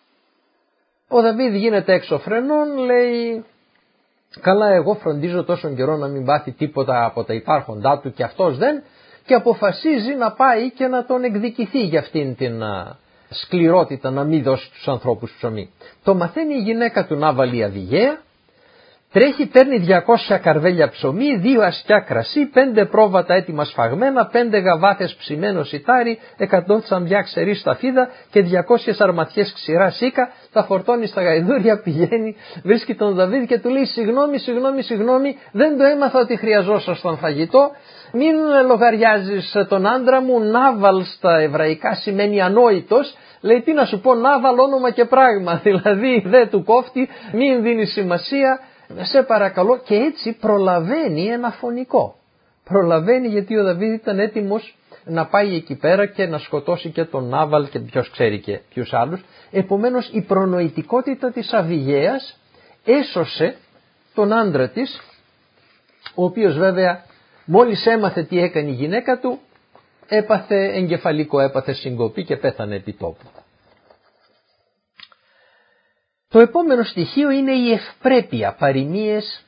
Ο Δαβίδ γίνεται έξω φρενών, λέει, καλά, εγώ φροντίζω τόσον καιρό να μην πάθει τίποτα από τα υπάρχοντά του και αυτός δεν, και αποφασίζει να πάει και να τον εκδικηθεί για αυτήν την σκληρότητα να μην δώσει στους ανθρώπους ψωμί. Το μαθαίνει η γυναίκα του Νάβαλ, η Αβιγαία, τρέχει, παίρνει 200 καρβέλια ψωμί, 2 ασκιά κρασί, 5 πρόβατα έτοιμα σφαγμένα, 5 γαβάθες ψημένο σιτάρι, 100 τσαμπιά ξερή σταφίδα και 200 αρματιές ξηρά σίκα, τα φορτώνει στα γαϊδούρια, πηγαίνει, βρίσκει τον Δαβίδ και του λέει, συγγνώμη, δεν το έμαθα ότι χρειαζόσασταν φαγητό, μην λογαριάζεις τον άντρα μου. Νάβαλ στα εβραϊκά σημαίνει ανόητος. Λέει, τι να σου πω, Νάβαλ όνομα και πράγμα, δηλαδή δεν του κόφτει, μην δίνει σημασία, σε παρακαλώ. Και έτσι προλαβαίνει ένα φωνικό. Προλαβαίνει, γιατί ο Δαβίδ ήταν έτοιμος να πάει εκεί πέρα και να σκοτώσει και τον Νάβαλ και ποιος ξέρει και ποιους άλλους. Επομένως η προνοητικότητα της Αβιγαίας έσωσε τον άντρα της, ο οποίος βέβαια μόλις έμαθε τι έκανε η γυναίκα του, έπαθε εγκεφαλικό, έπαθε συγκοπή και πέθανε επί τόπου. Το επόμενο στοιχείο είναι η ευπρέπεια. Παροιμίες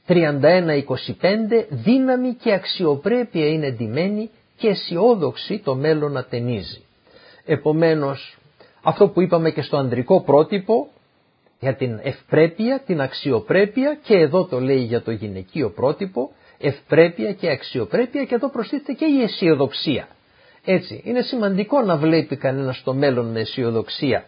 31-25, δύναμη και αξιοπρέπεια είναι ντυμένη και αισιόδοξη το μέλλον να ταινίζει. Επομένως, αυτό που είπαμε και στο ανδρικό πρότυπο, για την ευπρέπεια, την αξιοπρέπεια, και εδώ το λέει για το γυναικείο πρότυπο, ευπρέπεια και αξιοπρέπεια, και εδώ προστίθεται και η αισιοδοξία. Έτσι, είναι σημαντικό να βλέπει κανένας το μέλλον με αισιοδοξία.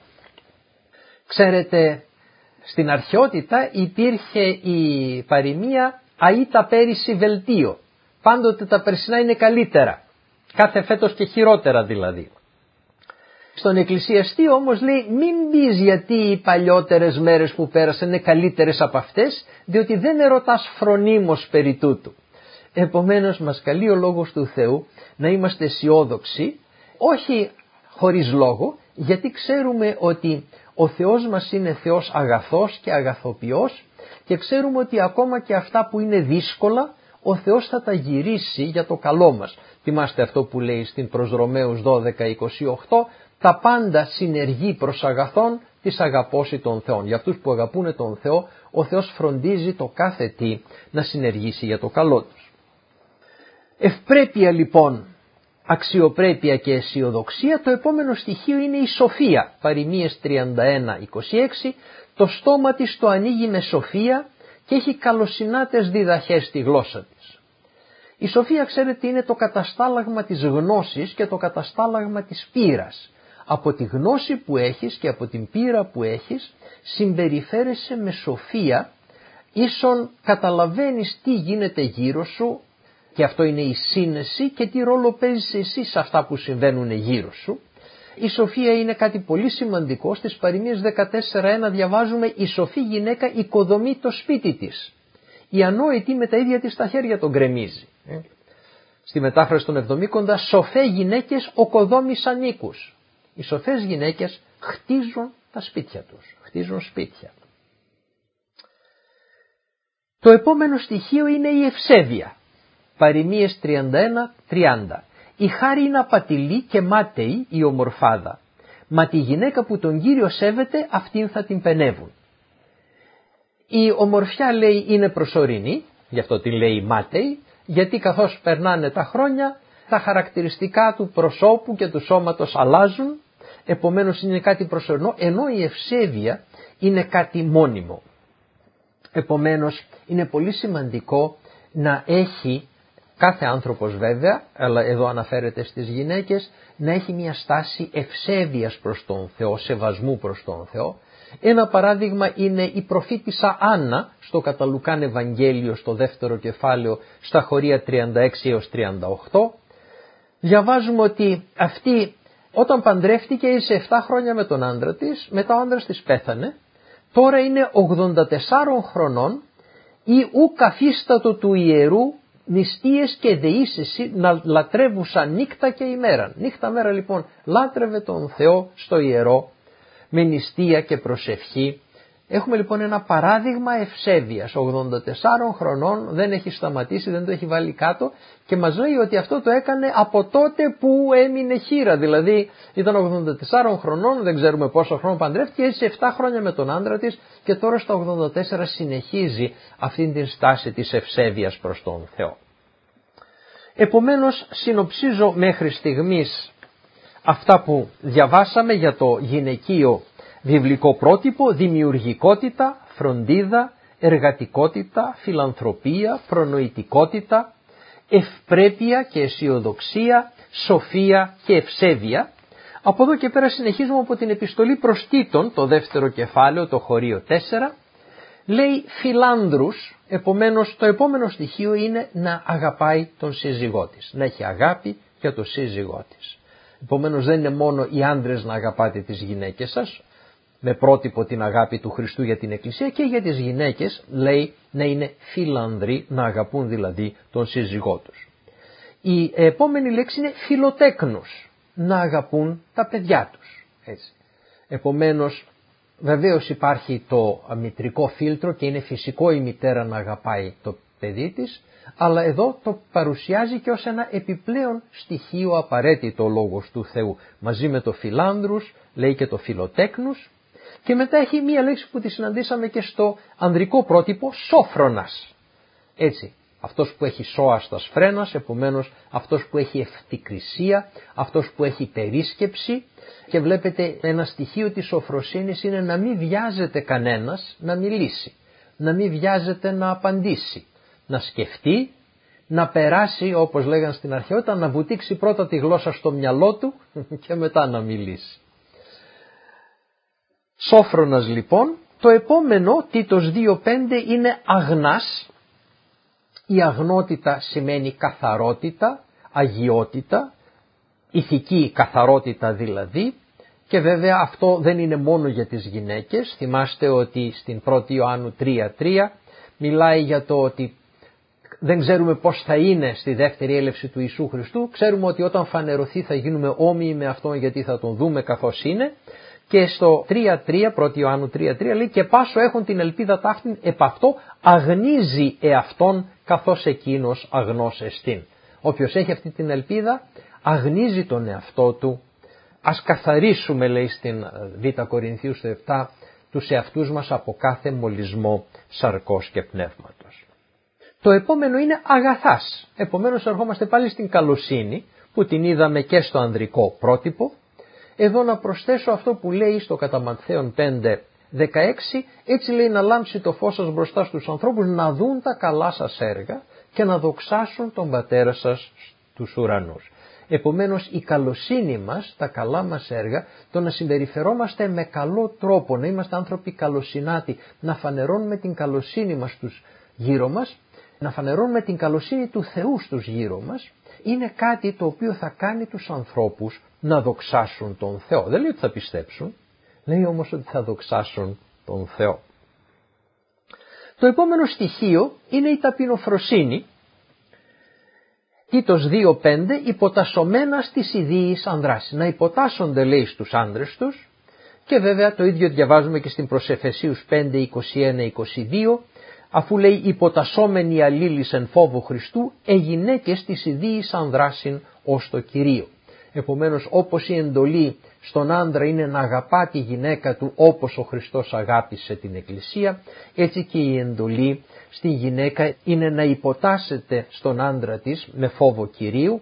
Ξέρετε, στην αρχαιότητα υπήρχε η παροιμία «αεί τα πέρυσι βελτίο». Πάντοτε τα περσινά είναι καλύτερα, κάθε φέτος και χειρότερα δηλαδή. Στον εκκλησιαστή όμως λέει, μην πεις γιατί οι παλιότερες μέρες που πέρασαν είναι καλύτερες από αυτές, διότι δεν ερωτάς φρονίμως περί τούτου. Επομένως μας καλεί ο Λόγος του Θεού να είμαστε αισιόδοξοι, όχι χωρίς λόγο, γιατί ξέρουμε ότι ο Θεός μας είναι Θεός αγαθός και αγαθοποιός, και ξέρουμε ότι ακόμα και αυτά που είναι δύσκολα ο Θεός θα τα γυρίσει για το καλό μας. Θυμάστε αυτό που λέει στην προς Ρωμαίους 12:28, τα πάντα συνεργεί προς αγαθόν της αγαπώσει των Θεών. Για αυτούς που αγαπούν τον Θεό, ο Θεός φροντίζει το κάθε τι να συνεργήσει για το καλό τους. Ευπρέπεια λοιπόν, αξιοπρέπεια και αισιοδοξία. Το επόμενο στοιχείο είναι η σοφία. Παροιμίες 31:26, το στόμα της το ανοίγει με σοφία και έχει καλοσυνάτες διδαχές στη γλώσσα της. Η σοφία, ξέρετε, είναι το καταστάλαγμα της γνώσης και το καταστάλαγμα της πείρας. Από τη γνώση που έχεις και από την πείρα που έχεις συμπεριφέρεσαι με σοφία, ίσον καταλαβαίνεις τι γίνεται γύρω σου, και αυτό είναι η σύνεση, και τι ρόλο παίζεις εσύ σε αυτά που συμβαίνουν γύρω σου. Η σοφία είναι κάτι πολύ σημαντικό. Στις Παροιμίες 14:1 διαβάζουμε, η σοφή γυναίκα οικοδομεί το σπίτι της. Η ανόητη με τα ίδια της τα χέρια τον γκρεμίζει. Στη μετάφραση των Εβδομήκοντα, σοφέ γυναίκες οκοδόμησαν οίκους. Οι σοφές γυναίκες χτίζουν τα σπίτια τους, χτίζουν σπίτια. Το επόμενο στοιχείο είναι η ευσέβεια. Παροιμίες 31-30. Η χάρη είναι απατηλή και μάταιη η ομορφάδα, μα τη γυναίκα που τον Κύριο σέβεται αυτήν θα την πενεύουν. Η ομορφιά, λέει, είναι προσωρινή, γι' αυτό τη λέει μάταιη, γιατί καθώς περνάνε τα χρόνια τα χαρακτηριστικά του προσώπου και του σώματος αλλάζουν, επομένως είναι κάτι προσωρινό, ενώ η ευσέβεια είναι κάτι μόνιμο. Επομένως είναι πολύ σημαντικό να έχει κάθε άνθρωπος, βέβαια, αλλά εδώ αναφέρεται στις γυναίκες, να έχει μια στάση ευσέβειας προς τον Θεό, σεβασμού προς τον Θεό. Ένα παράδειγμα είναι η προφήτισσα Άννα στο κατά Λουκάν Ευαγγέλιο στο δεύτερο κεφάλαιο στα χωρία 36 έως 38. Διαβάζουμε ότι αυτή όταν παντρεύτηκε ήρθε 7 χρόνια με τον άντρα της, μετά ο άντρας της πέθανε, τώρα είναι 84 χρονών, ή ου καθίστατο του ιερού νηστείες και δεήσεις να λατρεύουσαν νύχτα και ημέρα. Νύχτα μέρα λοιπόν λάτρευε τον Θεό στο ιερό με νηστεία και προσευχή. Έχουμε λοιπόν ένα παράδειγμα ευσέβειας, 84 χρονών, δεν έχει σταματήσει, δεν το έχει βάλει κάτω και μας λέει ότι αυτό το έκανε από τότε που έμεινε χήρα, δηλαδή ήταν 84 χρονών, δεν ξέρουμε πόσο χρόνο παντρεύτηκε, έζησε 7 χρόνια με τον άντρα της και τώρα στα 84 συνεχίζει αυτήν την στάση της ευσέβειας προς τον Θεό. Επομένως συνοψίζω μέχρι στιγμής αυτά που διαβάσαμε για το γυναικείο βιβλικό πρότυπο: δημιουργικότητα, φροντίδα, εργατικότητα, φιλανθρωπία, προνοητικότητα, ευπρέπεια και αισιοδοξία, σοφία και ευσέβεια. Από εδώ και πέρα συνεχίζουμε από την επιστολή προς Τίτον, το δεύτερο κεφάλαιο, το χωρίο 4. Λέει φιλάνδρους, επομένως το επόμενο στοιχείο είναι να αγαπάει τον σύζυγό της, να έχει αγάπη για τον σύζυγό της. Επομένως δεν είναι μόνο οι άντρες να αγαπάτε τις γυναίκες σας, με πρότυπο την αγάπη του Χριστού για την Εκκλησία, και για τις γυναίκες λέει να είναι φιλανδροί, να αγαπούν δηλαδή τον σύζυγό τους. Η επόμενη λέξη είναι φιλοτέκνους, να αγαπούν τα παιδιά τους. Έτσι. Επομένως βεβαίως υπάρχει το μητρικό φίλτρο και είναι φυσικό η μητέρα να αγαπάει το παιδί της, αλλά εδώ το παρουσιάζει και ως ένα επιπλέον στοιχείο απαραίτητο ο Λόγος του Θεού. Μαζί με το φιλάνδρους λέει και το φιλοτέκνους. Και μετά έχει μία λέξη που τη συναντήσαμε και στο ανδρικό πρότυπο, σόφρονας. Έτσι, αυτός που έχει σώαστας φρένας, επομένως αυτός που έχει ευτικρυσία, αυτός που έχει περίσκεψη. Και βλέπετε ένα στοιχείο της σοφροσύνης είναι να μην βιάζεται κανένας να μιλήσει, να μην βιάζεται να απαντήσει, να σκεφτεί, να περάσει, όπως λέγαν στην αρχαιότητα, να βουτήξει πρώτα τη γλώσσα στο μυαλό του και μετά να μιλήσει. Σόφρονας λοιπόν. Το επόμενο, Τίτος 2.5, είναι αγνάς. Η αγνότητα σημαίνει καθαρότητα, αγιότητα, ηθική καθαρότητα δηλαδή, και βέβαια αυτό δεν είναι μόνο για τις γυναίκες. Θυμάστε ότι στην 1η Ιωάννου 3.3 μιλάει για το ότι δεν ξέρουμε πώς θα είναι στη δεύτερη έλευση του Ιησού Χριστού. Ξέρουμε ότι όταν φανερωθεί θα γίνουμε όμοιοι με Αυτόν, γιατί θα Τον δούμε καθώς είναι. Και στο 3.3, 1η Ιωάννου 3.3 λέει και πάσο έχουν την ελπίδα ταύτην επ' αυτό αγνίζει εαυτόν καθώς εκείνος αγνός εστίν. Όποιος έχει αυτή την ελπίδα αγνίζει τον εαυτό του. Ας καθαρίσουμε, λέει στην Β' Κορινθίους 7, τους εαυτούς μας από κάθε μολυσμό σαρκός και πνεύματος. Το επόμενο είναι αγαθάς. Επομένως ερχόμαστε πάλι στην καλοσύνη που την είδαμε και στο ανδρικό πρότυπο. Εδώ να προσθέσω αυτό που λέει στο κατά Ματθαίον 5.16, έτσι λέει να λάμψει το φως σας μπροστά στους ανθρώπους, να δουν τα καλά σας έργα και να δοξάσουν τον Πατέρα σας στους ουρανούς. Επομένως η καλοσύνη μας, τα καλά μας έργα, το να συμπεριφερόμαστε με καλό τρόπο, να είμαστε άνθρωποι καλοσυνάτοι, να φανερώνουμε την καλοσύνη μας στους γύρω μας, να φανερώνουμε την καλοσύνη του Θεού στους γύρω μας, είναι κάτι το οποίο θα κάνει τους ανθρώπους να δοξάσουν τον Θεό. Δεν λέει ότι θα πιστέψουν, λέει όμως ότι θα δοξάσουν τον Θεό. Το επόμενο στοιχείο είναι η ταπεινοφροσύνη. Τίτος 2.5, υποτασσομένα στις ιδίης ανδράς. Να υποτάσσονται, λέει, στους άντρες τους Και βέβαια το ίδιο διαβάζουμε και στην προς Εφεσίους 5, 21-22, αφού λέει «Υποτασσόμενοι αλλήλεις εν φόβο Χριστού, γυναίκες της ιδίης ανδράσιν ως το Κυρίο». Επομένως, όπως η εντολή στον άντρα είναι να αγαπά τη γυναίκα του όπως ο Χριστός αγάπησε την Εκκλησία, έτσι και η εντολή στη γυναίκα είναι να υποτάσσεται στον άντρα της με φόβο Κυρίου.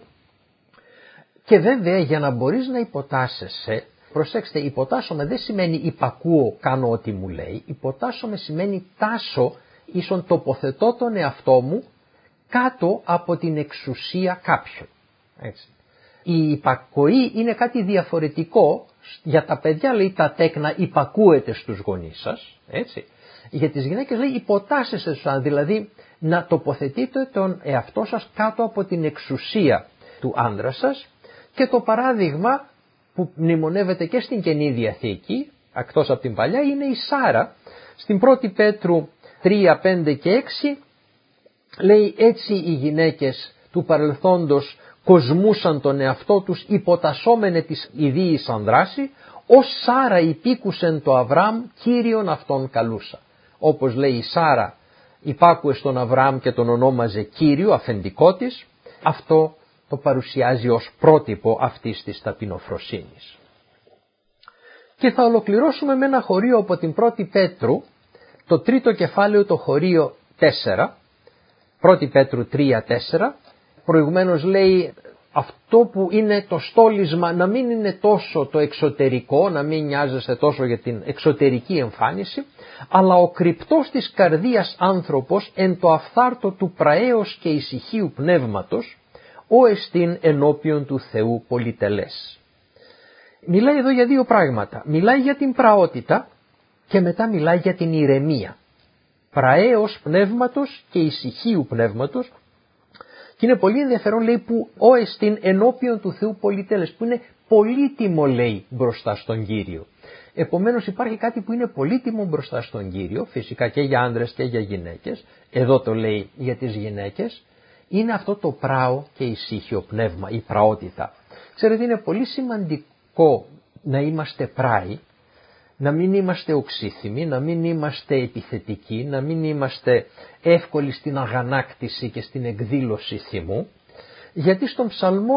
Και βέβαια για να μπορείς να υποτάσσεσαι, προσέξτε, υποτάσσομαι δεν σημαίνει υπακούω, κάνω ό,τι μου λέει, υποτάσσομαι σημαίνει τάσω, ίσον τοποθετώ τον εαυτό μου κάτω από την εξουσία κάποιου. Έτσι. Η υπακοή είναι κάτι διαφορετικό. Για τα παιδιά λέει τα τέκνα υπακούετε στους γονείς σας, έτσι. Για τις γυναίκες λέει υποτάσσεστε στους άντρες, δηλαδή να τοποθετείτε τον εαυτό σας κάτω από την εξουσία του άντρα σας. Και το παράδειγμα που μνημονεύεται και στην Καινή Διαθήκη, εκτός από την Παλιά, είναι η Σάρα. Στην 1η Πέτρου 3, 5 και 6 λέει έτσι οι γυναίκες του παρελθόντος κοσμούσαν τον εαυτό τους υποτασσόμενε της ιδίης ανδράση, ως Σάρα υπήκουσεν το Αβραάμ Κύριον αυτόν καλούσα. Όπως λέει η Σάρα υπάκουε στον Αβραάμ και τον ονόμαζε Κύριο, αφεντικό της, αυτό το παρουσιάζει ως πρότυπο αυτής της ταπεινοφροσύνης. Και θα ολοκληρώσουμε με ένα χωρίο από την 1η Πέτρου, το 3ο κεφάλαιο, το χωρίο 4, 1η Πέτρου 3-4, προηγουμένως λέει αυτό που είναι το στόλισμα να μην είναι τόσο το εξωτερικό, να μην νοιάζεσαι τόσο για την εξωτερική εμφάνιση, αλλά ο κρυπτός της καρδίας άνθρωπος εν το αφθάρτο του πραέως και ησυχίου πνεύματος, ο εστίν ενώπιον του Θεού πολυτελές. Μιλάει εδώ για δύο πράγματα. Μιλάει για την πραότητα και μετά μιλάει για την ηρεμία. Πραέως πνεύματος και ησυχίου πνεύματος. Και είναι πολύ ενδιαφέρον, λέει, που ο εστίν ενώπιον του Θεού πολυτέλες, που είναι πολύτιμο, λέει, μπροστά στον Κύριο. Επομένως υπάρχει κάτι που είναι πολύτιμο μπροστά στον Κύριο, φυσικά και για άντρες και για γυναίκες, εδώ το λέει για τις γυναίκες, είναι αυτό το πράο και ησύχιο πνεύμα, η πραότητα. Ξέρετε, είναι πολύ σημαντικό να είμαστε πράοι, να μην είμαστε οξύθυμοι, να μην είμαστε επιθετικοί, να μην είμαστε εύκολοι στην αγανάκτηση και στην εκδήλωση θυμού, γιατί στον Ψαλμό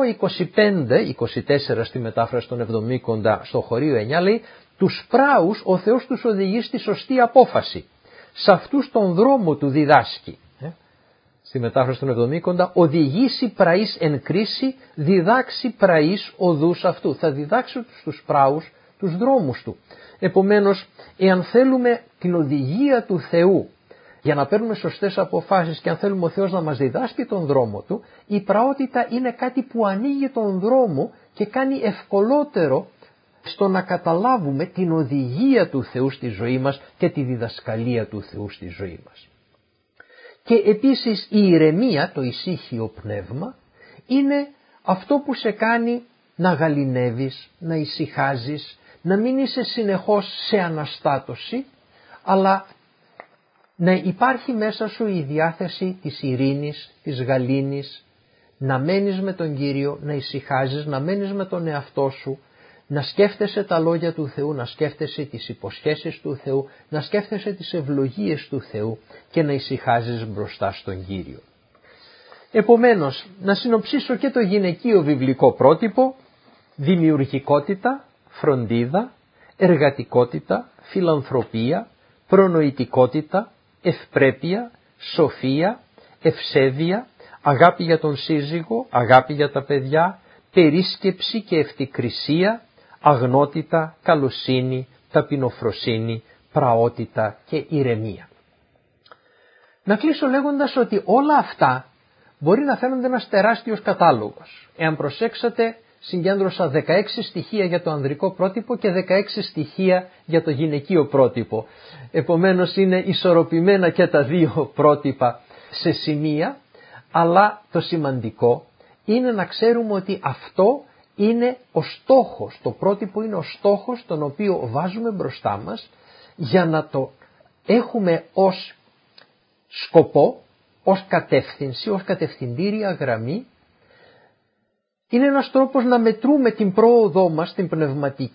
25-24 στη μετάφραση των Εβδομήκοντα στο χωρίο 9 λέει «Τους πράους ο Θεός τους οδηγεί στη σωστή απόφαση, σε αυτούς τον δρόμο του διδάσκει». Στη μετάφραση των Εβδομήκοντα «Οδηγήσει πραείς εν κρίση, διδάξει πραείς οδούς αυτού». Θα διδάξει στους πράους τους δρόμους του. Επομένως, εάν θέλουμε την οδηγία του Θεού για να παίρνουμε σωστές αποφάσεις και αν θέλουμε ο Θεός να μας διδάσκει τον δρόμο του, η πραότητα είναι κάτι που ανοίγει τον δρόμο και κάνει ευκολότερο στο να καταλάβουμε την οδηγία του Θεού στη ζωή μας και τη διδασκαλία του Θεού στη ζωή μας. Και επίσης η ηρεμία, το ησύχιο πνεύμα, είναι αυτό που σε κάνει να γαληνεύεις, να ησυχάζεις, να μην είσαι συνεχώς σε αναστάτωση, αλλά να υπάρχει μέσα σου η διάθεση της ειρήνης, της γαλήνης, να μένεις με τον Κύριο, να ησυχάζεις, να μένεις με τον εαυτό σου, να σκέφτεσαι τα λόγια του Θεού, να σκέφτεσαι τις υποσχέσεις του Θεού, να σκέφτεσαι τις ευλογίες του Θεού και να ησυχάζεις μπροστά στον Κύριο. Επομένως, να συνοψίσω και το γυναικείο βιβλικό πρότυπο: δημιουργικότητα, φροντίδα, εργατικότητα, φιλανθρωπία, προνοητικότητα, ευπρέπεια, σοφία, ευσέβεια, αγάπη για τον σύζυγο, αγάπη για τα παιδιά, περίσκεψη και ευτικρυσία, αγνότητα, καλοσύνη, ταπεινοφροσύνη, πραότητα και ηρεμία. Να κλείσω λέγοντας ότι όλα αυτά μπορεί να φαίνονται ένας τεράστιος κατάλογος. Εάν προσέξατε, συγκέντρωσα 16 στοιχεία για το ανδρικό πρότυπο και 16 στοιχεία για το γυναικείο πρότυπο. Επομένως είναι ισορροπημένα και τα δύο πρότυπα σε σημεία, αλλά το σημαντικό είναι να ξέρουμε ότι αυτό είναι ο στόχος, το πρότυπο είναι ο στόχος τον οποίο βάζουμε μπροστά μας για να το έχουμε ως σκοπό, ως κατεύθυνση, ως κατευθυντήρια γραμμή. Είναι ένας τρόπος να μετρούμε την πρόοδό μας, την πνευματική,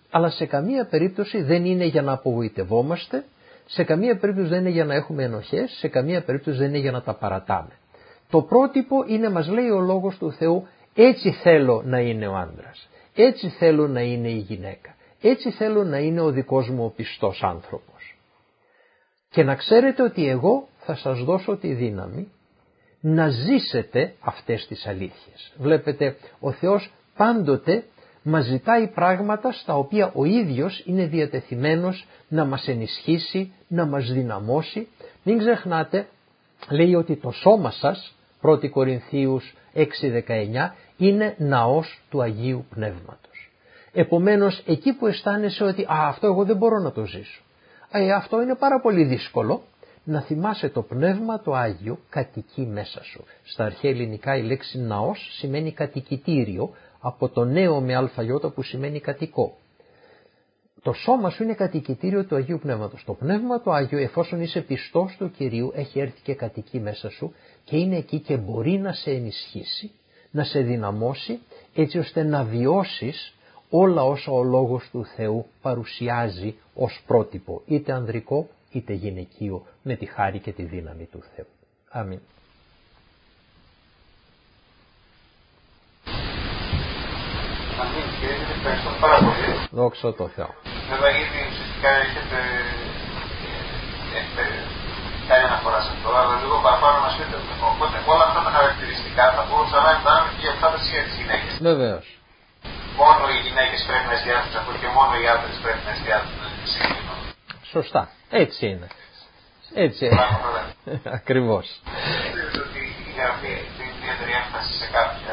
αλλά σε καμία περίπτωση δεν είναι για να απογοητευόμαστε, σε καμία περίπτωση δεν είναι για να έχουμε ενοχές, σε καμία περίπτωση δεν είναι για να τα παρατάμε. Το πρότυπο είναι, μας λέει ο Λόγος του Θεού, έτσι θέλω να είναι ο άντρας, έτσι θέλω να είναι η γυναίκα, έτσι θέλω να είναι ο δικός μου ο πιστός άνθρωπος. Και να ξέρετε ότι εγώ θα σας δώσω τη δύναμη να ζήσετε αυτές τις αλήθειες. Βλέπετε, ο Θεός πάντοτε μας ζητάει πράγματα στα οποία ο ίδιος είναι διατεθειμένος να μας ενισχύσει, να μας δυναμώσει. Μην ξεχνάτε, λέει ότι το σώμα σας, 1 Κορινθίους 6:19, είναι ναός του Αγίου Πνεύματος. Επομένως, εκεί που αισθάνεσαι ότι αυτό εγώ δεν μπορώ να το ζήσω, αυτό είναι πάρα πολύ δύσκολο, να θυμάσαι το Πνεύμα το Άγιο κατοικεί μέσα σου. Στα αρχαία ελληνικά η λέξη ναός σημαίνει κατοικητήριο, από το νέο με αλφαγιώτα που σημαίνει κατοικό. Το σώμα σου είναι κατοικητήριο του Αγίου Πνεύματος. Το Πνεύμα το Άγιο, εφόσον είσαι πιστός του Κυρίου, έχει έρθει και κατοικεί μέσα σου και είναι εκεί και μπορεί να σε ενισχύσει, να σε δυναμώσει, έτσι ώστε να βιώσεις όλα όσα ο Λόγος του Θεού παρουσιάζει ως πρότυπο, είτε ανδρικό είτε γυναικείο, με τη χάρη και τη δύναμη του Θεού. Αμήν. Αμήν, κύριε, ευχαριστώ πάρα πολύ. Δόξα τω Θεώ. Βέβαια, ήδη ουσιαστικά έχετε κάνει αναφορά σε αυτό, αλλά λίγο παραπάνω να μας πείτε. Οπότε όλα αυτά τα χαρακτηριστικά θα μπορούσαν να είναι και για αυτά για τις γυναίκες. Βεβαίως. Μόνο οι γυναίκες πρέπει να εστιάσουν σε αυτό και μόνο οι άντρες πρέπει να εστιάσουν σε εκείνο. Σωστά. Έτσι είναι. Έτσι είναι. Ακριβώς. Νομίζω ότι η Γραφή δίνει ιδιαίτερη έμφαση σε κάποια.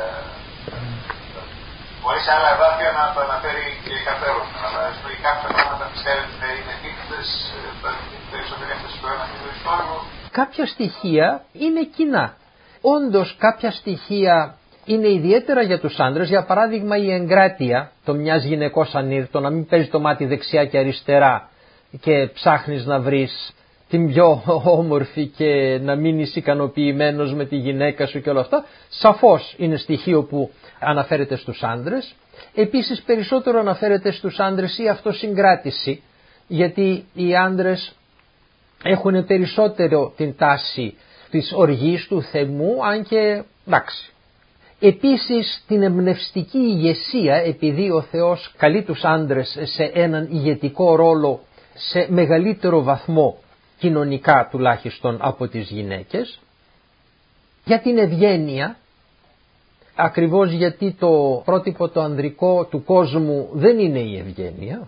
Μπορεί σε άλλα εδάφια να το αναφέρει και καθόλου. Αλλά οι κάποια πράγματα πιστεύετε είναι τύπτες, περισσότεροι αυτές που αναφέρει το ιστορικό. Κάποια στοιχεία είναι κοινά. Όντως κάποια στοιχεία είναι ιδιαίτερα για τους άντρες. Για παράδειγμα, η εγκράτεια των μιας γυναικός ανήρ, το να μην παίζει το μάτι δεξιά και αριστερά και ψάχνεις να βρεις την πιο όμορφη και να μείνεις ικανοποιημένος με τη γυναίκα σου και όλα αυτά, σαφώς είναι στοιχείο που αναφέρεται στους άντρες. Επίσης περισσότερο αναφέρεται στους άντρες η αυτοσυγκράτηση, γιατί οι άντρες έχουν περισσότερο την τάση της οργής του θεμού, αν και εντάξει. Επίσης την εμπνευστική ηγεσία, επειδή ο Θεός καλεί τους άντρες σε έναν ηγετικό ρόλο σε μεγαλύτερο βαθμό, κοινωνικά τουλάχιστον, από τις γυναίκες. Για την ευγένεια, ακριβώς γιατί το πρότυπο το ανδρικό του κόσμου δεν είναι η ευγένεια.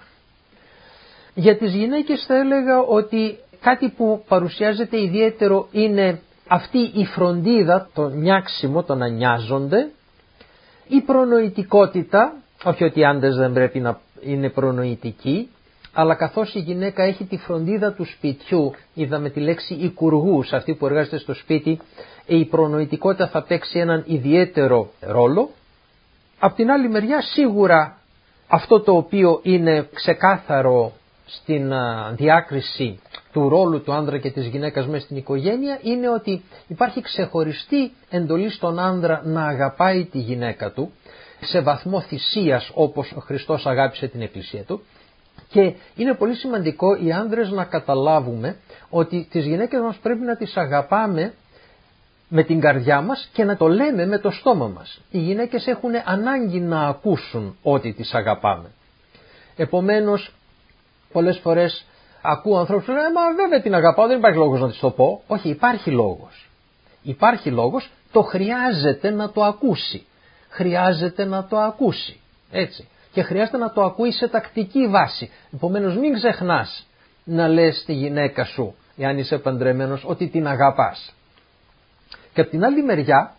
Για τις γυναίκες θα έλεγα ότι κάτι που παρουσιάζεται ιδιαίτερο είναι αυτή η φροντίδα, το νιάξιμο, το να νοιάζονται, η προνοητικότητα, όχι ότι οι άντρες δεν πρέπει να είναι προνοητικοί, αλλά καθώς η γυναίκα έχει τη φροντίδα του σπιτιού, είδαμε τη λέξη οικουργούς, αυτή που εργάζεται στο σπίτι, η προνοητικότητα θα παίξει έναν ιδιαίτερο ρόλο. Απ' την άλλη μεριά σίγουρα αυτό το οποίο είναι ξεκάθαρο στην διάκριση του ρόλου του άνδρα και της γυναίκας μέσα στην οικογένεια είναι ότι υπάρχει ξεχωριστή εντολή στον άνδρα να αγαπάει τη γυναίκα του σε βαθμό θυσίας, όπως ο Χριστός αγάπησε την Εκκλησία του. Και είναι πολύ σημαντικό οι άνδρες να καταλάβουμε ότι τις γυναίκες μας πρέπει να τις αγαπάμε με την καρδιά μας και να το λέμε με το στόμα μας. Οι γυναίκες έχουν ανάγκη να ακούσουν ότι τις αγαπάμε. Επομένως, πολλές φορές ακούω ανθρώπους που λένε «Μα βέβαια την αγαπάω, δεν υπάρχει λόγος να της το πω». Όχι, υπάρχει λόγος. Υπάρχει λόγος, το χρειάζεται να το ακούσει. Χρειάζεται να το ακούσει. Έτσι. Και χρειάζεται να το ακούει σε τακτική βάση. Επομένως μην ξεχνάς να λες στη γυναίκα σου, εάν είσαι παντρεμένος, ότι την αγαπάς. Και από την άλλη μεριά,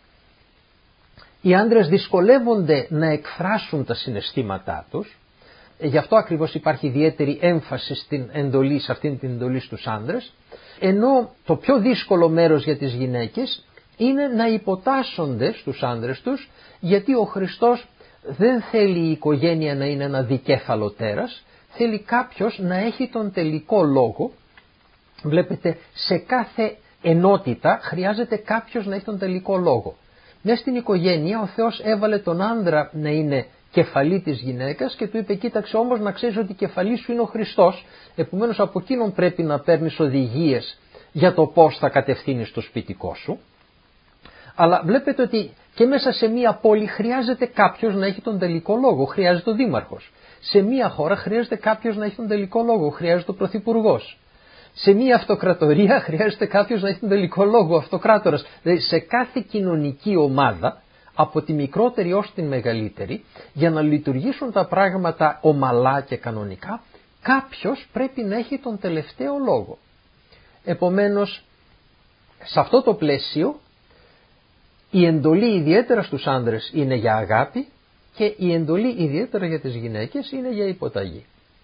οι άντρες δυσκολεύονται να εκφράσουν τα συναισθήματά τους. Γι' αυτό ακριβώς υπάρχει ιδιαίτερη έμφαση στην εντολή, σε αυτήν την εντολή στους άντρες. Ενώ το πιο δύσκολο μέρος για τις γυναίκες είναι να υποτάσσονται στους άντρες τους, γιατί ο Χριστός δεν θέλει η οικογένεια να είναι ένα δικέφαλο τέρας, θέλει κάποιος να έχει τον τελικό λόγο. Βλέπετε, σε κάθε ενότητα χρειάζεται κάποιος να έχει τον τελικό λόγο. Μέσα στην οικογένεια ο Θεός έβαλε τον άνδρα να είναι κεφαλή της γυναίκας και του είπε κοίταξε όμως να ξέρεις ότι η κεφαλή σου είναι ο Χριστός, επομένως από εκείνον πρέπει να παίρνεις οδηγίες για το πώς θα κατευθύνεις το σπιτικό σου. Αλλά βλέπετε ότι και μέσα σε μία πόλη χρειάζεται κάποιος να έχει τον τελικό λόγο, χρειάζεται ο δήμαρχος. Σε μία χώρα χρειάζεται κάποιος να έχει τον τελικό λόγο, χρειάζεται ο πρωθυπουργός. Σε μία αυτοκρατορία χρειάζεται κάποιος να έχει τον τελικό λόγο, ο αυτοκράτορας. Δηλαδή σε κάθε κοινωνική ομάδα, από τη μικρότερη ως την μεγαλύτερη, για να λειτουργήσουν τα πράγματα ομαλά και κανονικά, κάποιος πρέπει να έχει τον τελευταίο λόγο. Επομένως, σε αυτό το πλαίσιο, η εντολή ιδιαίτερα στους άνδρες είναι για αγάπη και η εντολή ιδιαίτερα για τις γυναίκες είναι για υποταγή.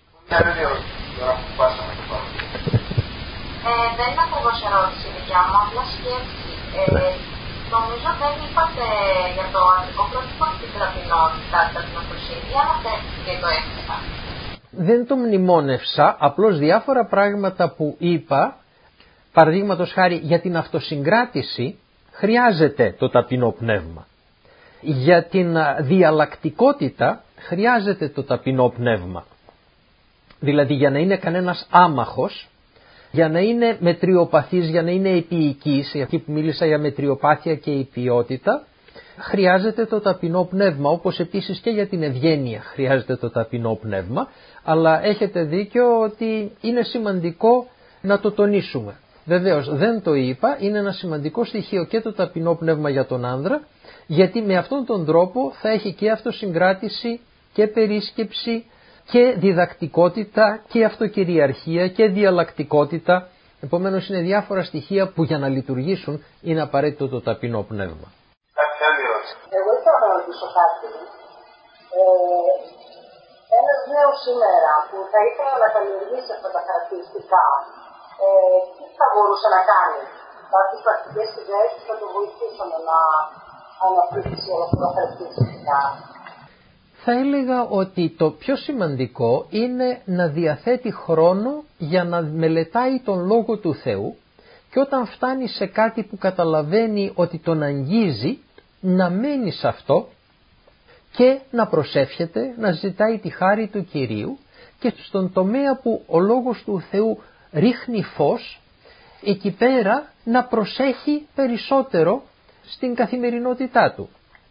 Δεν είναι ακριβώς ερώτηση δικιά μου, απλά σκέψη. Νομίζω δεν είπατε για το αντρικό πρότυπο στην ταπεινότητα, την ταπεινοφροσύνη, ή αναφέρθηκε και το έφτασα. Δεν το μνημόνευσα, απλώς διάφορα πράγματα που είπα, παραδείγματος χάρη για την αυτοσυγκράτηση, χρειάζεται το ταπεινό πνεύμα. Για την διαλλακτικότητα χρειάζεται το ταπεινό πνεύμα. Δηλαδή για να είναι κανένας άμαχος, για να είναι μετριοπαθής, για να είναι επίοικης, εκεί που μίλησα για μετριοπάθεια και υπιότητα, χρειάζεται το ταπεινό πνεύμα, όπως επίσης και για την ευγένεια χρειάζεται το ταπεινό πνεύμα, αλλά έχετε δίκιο ότι είναι σημαντικό να το τονίσουμε. Βεβαίως δεν το είπα, είναι ένα σημαντικό στοιχείο και το ταπεινό πνεύμα για τον άνδρα, γιατί με αυτόν τον τρόπο θα έχει και αυτοσυγκράτηση και περίσκεψη και διδακτικότητα και αυτοκυριαρχία και διαλλακτικότητα. Επομένως είναι διάφορα στοιχεία που για να λειτουργήσουν είναι απαραίτητο το ταπεινό πνεύμα. Εγώ ήθελα να ρωτήσω κάτι. Ένας νέος σήμερα που θα ήθελα να καλλιεργήσει αυτά τα χαρακτηριστικά, τι θα μπορούσε να κάνει? Κάποιες πρακτικές ιδέες που θα το βοηθήσουν να αναπτύξει αυτά τα χαρακτηριστικά? Θα έλεγα ότι το πιο σημαντικό είναι να διαθέτει χρόνο για να μελετάει τον Λόγο του Θεού και όταν φτάνει σε κάτι που καταλαβαίνει ότι τον αγγίζει, να μένει σε αυτό και να προσεύχεται, να ζητάει τη χάρη του Κυρίου και στον τομέα που ο Λόγος του Θεού ρίχνει φως, εκεί πέρα να προσέχει περισσότερο στην καθημερινότητά του.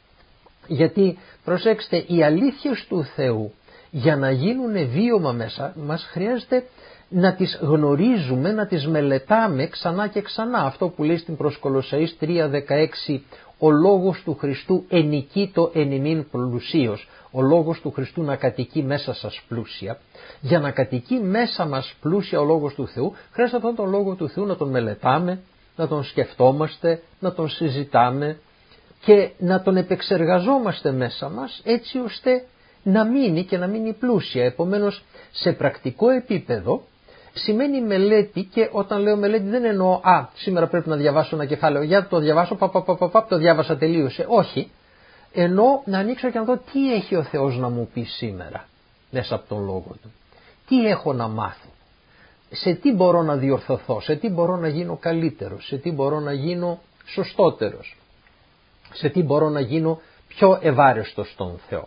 Γιατί προσέξτε, οι αλήθειες του Θεού για να γίνουν βίωμα μέσα μας χρειάζεται να τις γνωρίζουμε, να τις μελετάμε ξανά και ξανά. Αυτό που λέει στην προς Κολοσσαείς 3:16, ο Λόγος του Χριστού ενοικείτο εν ημίν πλουσίως. Ο Λόγος του Χριστού να κατοικεί μέσα σας πλούσια. Για να κατοικεί μέσα μας πλούσια ο Λόγος του Θεού, χρειάζεται αυτόν τον Λόγο του Θεού να τον μελετάμε, να τον σκεφτόμαστε, να τον συζητάμε και να τον επεξεργαζόμαστε μέσα μας έτσι ώστε να μείνει και να μείνει πλούσια. Επομένως σε πρακτικό επίπεδο σημαίνει μελέτη και όταν λέω μελέτη δεν εννοώ σήμερα πρέπει να διαβάσω ένα κεφάλαιο, για το διαβάσω, το διάβασα τελείωσε. Όχι, εννοώ να ανοίξω και να δω τι έχει ο Θεός να μου πει σήμερα μέσα από τον Λόγο Του. Τι έχω να μάθω, σε τι μπορώ να διορθωθώ, σε τι μπορώ να γίνω καλύτερος, σε τι μπορώ να γίνω σωστότερος, σε τι μπορώ να γίνω πιο ευάρεστος στον Θεό.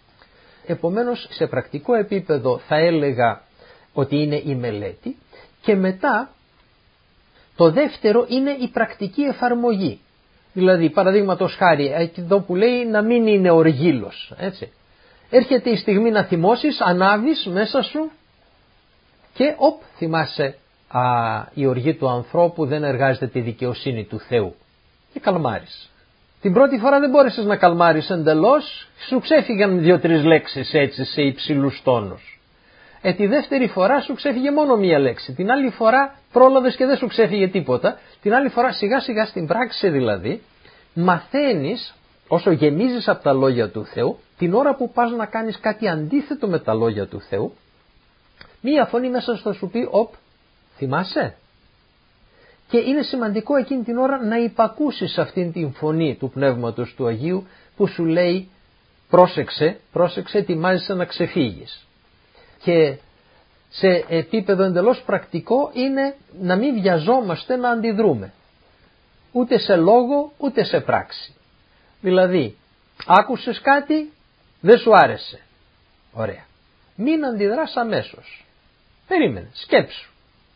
Επομένως σε πρακτικό επίπεδο θα έλεγα ότι είναι η μελέτη και μετά το δεύτερο είναι η πρακτική εφαρμογή. Δηλαδή παραδείγματος χάρη εδώ που λέει να μην είναι οργήλος, έτσι. Έρχεται η στιγμή να θυμώσεις, ανάβεις μέσα σου και θυμάσαι η οργή του ανθρώπου δεν εργάζεται τη δικαιοσύνη του Θεού και καλμάρεις. Την πρώτη φορά δεν μπόρεσες να καλμάρεις εντελώς, σου ξέφυγαν 2-3 λέξεις έτσι σε υψηλούς τόνους. Τη δεύτερη φορά σου ξέφυγε μόνο μία λέξη, την άλλη φορά πρόλαβες και δεν σου ξέφυγε τίποτα, την άλλη φορά σιγά σιγά στην πράξη δηλαδή μαθαίνεις όσο γεμίζεις από τα λόγια του Θεού, την ώρα που πας να κάνεις κάτι αντίθετο με τα λόγια του Θεού, μία φωνή μέσα θα σου πει θυμάσαι. Και είναι σημαντικό εκείνη την ώρα να υπακούσεις αυτήν την φωνή του Πνεύματος του Αγίου που σου λέει πρόσεξε, ετοιμάζεσαι να ξεφύγεις. Και σε επίπεδο εντελώς πρακτικό είναι να μην βιαζόμαστε να αντιδρούμε. Ούτε σε λόγο ούτε σε πράξη. Δηλαδή άκουσες κάτι, Δεν σου άρεσε. Ωραία. Μην αντιδράς αμέσως. Περίμενε, σκέψου.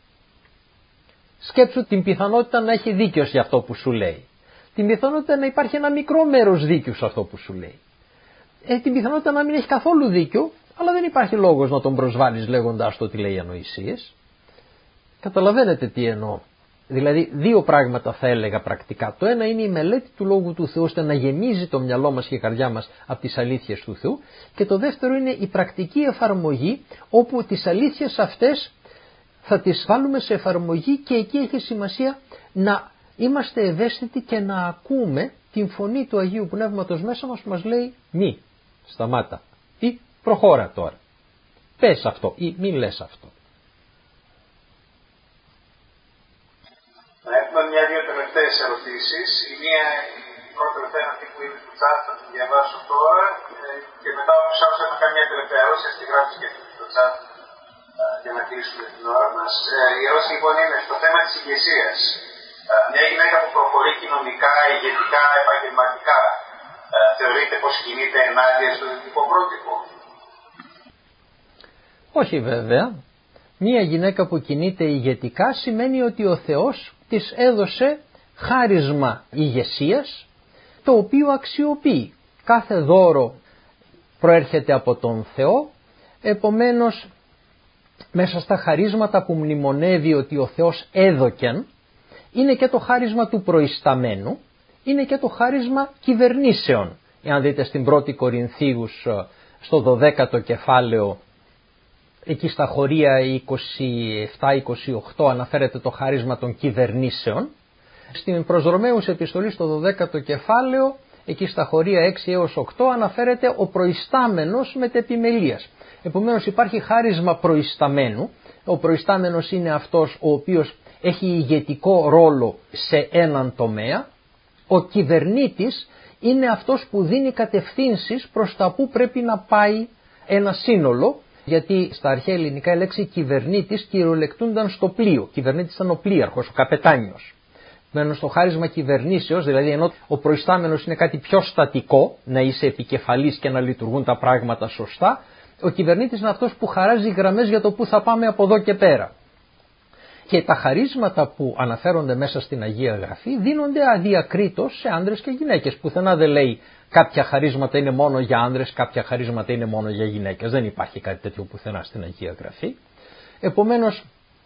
Σκέψου την πιθανότητα να έχει δίκιο για αυτό που σου λέει. Την πιθανότητα να υπάρχει ένα μικρό μέρος δίκιο σε αυτό που σου λέει. Την πιθανότητα να μην έχει καθόλου δίκιο, αλλά δεν υπάρχει λόγος να τον προσβάλλεις λέγοντάς το ότι λέει ανοησίες. Καταλαβαίνετε τι εννοώ. Δηλαδή δύο πράγματα θα έλεγα πρακτικά. Το ένα είναι η μελέτη του Λόγου του Θεού ώστε να γεμίζει το μυαλό μας και η καρδιά μας από τις αλήθειες του Θεού. Και το δεύτερο είναι η πρακτική εφαρμογή, όπου τις αλήθειες αυτές θα τις βάλουμε σε εφαρμογή και εκεί έχει σημασία να είμαστε ευαίσθητοι και να ακούμε την φωνή του Αγίου Πνεύματος μέσα μας που μας λέει μη, σταμάτα ή προχώρα τώρα. Πες αυτό ή μην λες αυτό. Έχουμε μια-δύο τελευταίες ερωτήσεις. Η μία, η πρώτη τελευταία είναι αυτή που είναι του chat, θα την διαβάσω τώρα και μετά όπως άκουσα να κάνω μια τελευταία ερώτηση, τη γράψω και στο chat για να κλείσουμε την ώρα μας. Η ερώτηση λοιπόν είναι στο θέμα της ηγεσίας. Μια γυναίκα που προχωρεί κοινωνικά, ηγετικά, επαγγελματικά, θεωρείται πως κινείται ενάντια στο δυτικό πρότυπο? Όχι βέβαια. Μια γυναίκα που κινείται ηγετικά σημαίνει ότι ο Θεός της έδωσε χάρισμα ηγεσίας, το οποίο αξιοποιεί. Κάθε δώρο προέρχεται από τον Θεό, επομένως μέσα στα χαρίσματα που μνημονεύει ότι ο Θεός έδωκεν, είναι και το χάρισμα του προϊσταμένου, είναι και το χάρισμα κυβερνήσεων. Εάν δείτε στην 1η Κορινθίους στο 12ο κεφάλαιο, εκεί στα χωρία 27-28 αναφέρεται το χάρισμα των κυβερνήσεων. Στην προς Ρωμαίους επιστολή στο 12ο κεφάλαιο, εκεί στα χωρία 6 έως 8 αναφέρεται ο προϊστάμενος μετεπιμελίας. Επομένως υπάρχει χάρισμα προϊσταμένου. Ο προϊστάμενος είναι αυτός ο οποίος έχει ηγετικό ρόλο σε έναν τομέα. Ο κυβερνήτης είναι αυτός που δίνει κατευθύνσεις προς τα που πρέπει να πάει ένα σύνολο, γιατί στα αρχαία ελληνικά η λέξη κυβερνήτης κυριολεκτούνταν στο πλοίο. Κυβερνήτης ήταν ο πλοίαρχος, ο καπετάνιος. Μένω στο χάρισμα κυβερνήσεως, δηλαδή ενώ ο προϊστάμενος είναι κάτι πιο στατικό, να είσαι επικεφαλής και να λειτουργούν τα πράγματα σωστά, ο κυβερνήτης είναι αυτός που χαράζει γραμμές για το που θα πάμε από εδώ και πέρα. Και τα χαρίσματα που αναφέρονται μέσα στην Αγία Γραφή δίνονται αδιακρίτως σε άνδρες και γυναίκες. Πουθενά δεν λέει κάποια χαρίσματα είναι μόνο για άνδρες, κάποια χαρίσματα είναι μόνο για γυναίκες. Δεν υπάρχει κάτι τέτοιο πουθενά στην Αγία Γραφή. Επομένως,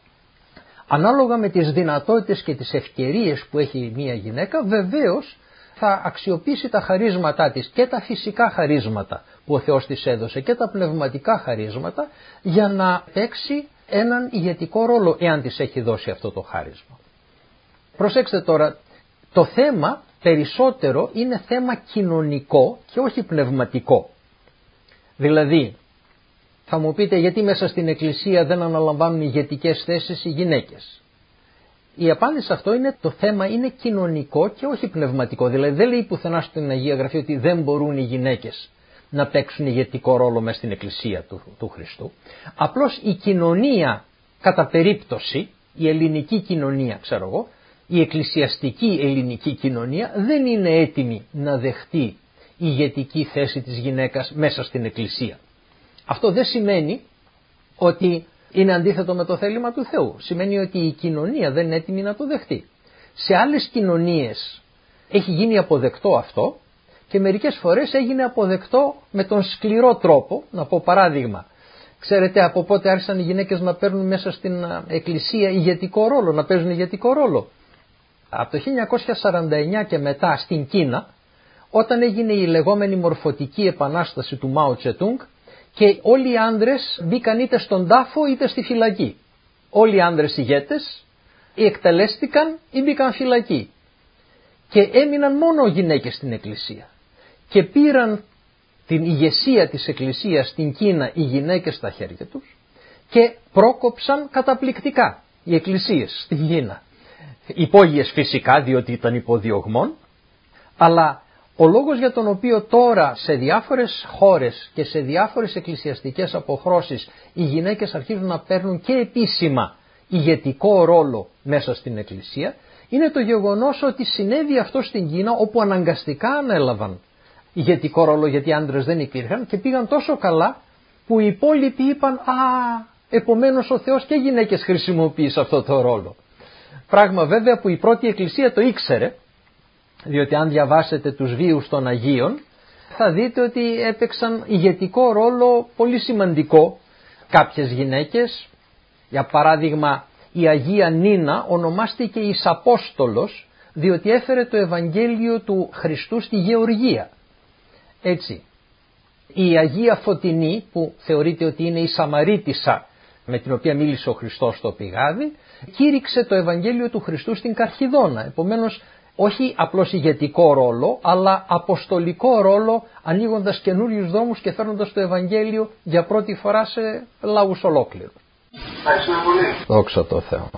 ανάλογα με τις δυνατότητες και τις ευκαιρίες που έχει μία γυναίκα, βεβαίως θα αξιοποιήσει τα χαρίσματά της και τα φυσικά χαρίσματα που ο Θεός της έδωσε και τα πνευματικά χαρίσματα για να παίξει έναν ηγετικό ρόλο εάν της έχει δώσει αυτό το χάρισμα. Προσέξτε τώρα, το θέμα περισσότερο είναι θέμα κοινωνικό και όχι πνευματικό. Δηλαδή, θα μου πείτε γιατί μέσα στην Εκκλησία δεν αναλαμβάνουν ηγετικές θέσεις οι γυναίκες. Η απάντηση σε αυτό είναι το θέμα είναι κοινωνικό και όχι πνευματικό. Δηλαδή δεν λέει πουθενά στην Αγία Γραφή ότι δεν μπορούν οι γυναίκες να παίξουν ηγετικό ρόλο μέσα στην Εκκλησία του Χριστού. Απλώς η κοινωνία κατά περίπτωση, η ελληνική κοινωνία ξέρω εγώ, η εκκλησιαστική ελληνική κοινωνία δεν είναι έτοιμη να δεχτεί ηγετική θέση της γυναίκας μέσα στην Εκκλησία. Αυτό δεν σημαίνει ότι είναι αντίθετο με το θέλημα του Θεού. Σημαίνει ότι η κοινωνία δεν είναι έτοιμη να το δεχτεί. Σε άλλες κοινωνίες έχει γίνει αποδεκτό αυτό και μερικές φορές έγινε αποδεκτό με τον σκληρό τρόπο. Να πω παράδειγμα. Ξέρετε από πότε άρχισαν οι γυναίκες να παίρνουν μέσα στην Εκκλησία ηγετικό ρόλο, να παίζουν ηγετικό ρόλο? Από το 1949 και μετά στην Κίνα, όταν έγινε η λεγόμενη μορφωτική επανάσταση του Μάο Τσετούγκ και όλοι οι άντρες μπήκαν είτε στον τάφο είτε στη φυλακή. Όλοι οι άντρες ηγέτες ή εκτελέστηκαν ή μπήκαν φυλακή. Και έμειναν μόνο γυναίκες στην Εκκλησία. Και πήραν την ηγεσία της Εκκλησίας στην Κίνα οι γυναίκες στα χέρια τους και πρόκοψαν καταπληκτικά οι εκκλησίες στην Κίνα. Υπόγειες φυσικά διότι ήταν υποδιωγμών, αλλά ο λόγος για τον οποίο τώρα σε διάφορες χώρες και σε διάφορες εκκλησιαστικές αποχρώσεις οι γυναίκες αρχίζουν να παίρνουν και επίσημα ηγετικό ρόλο μέσα στην Εκκλησία είναι το γεγονός ότι συνέβη αυτό στην Κίνα όπου αναγκαστικά ανέλαβαν ηγετικό ρόλο, γιατί άντρες δεν υπήρχαν, και πήγαν τόσο καλά που οι υπόλοιποι είπαν επομένως ο Θεός και γυναίκες χρησιμοποίησε αυτό το ρόλο. Πράγμα βέβαια που η πρώτη εκκλησία το ήξερε, διότι αν διαβάσετε τους βίους των Αγίων θα δείτε ότι έπαιξαν ηγετικό ρόλο πολύ σημαντικό κάποιες γυναίκες. Για παράδειγμα, η Αγία Νίνα ονομάστηκε εις Απόστολος, διότι έφερε το Ευαγγέλιο του Χριστού στη Γεωργία. Έτσι, η Αγία Φωτεινή, που θεωρείται ότι είναι η Σαμαρίτισσα με την οποία μίλησε ο Χριστός στο πηγάδι, κήρυξε το Ευαγγέλιο του Χριστού στην Καρχιδόνα. Επομένως, όχι απλώς ηγετικό ρόλο, αλλά αποστολικό ρόλο, ανοίγοντας καινούριους δρόμους και φέρνοντας το Ευαγγέλιο για πρώτη φορά σε λαούς ολόκληρους. Ευχαριστούμε πολύ. Δόξα τω Θεώ.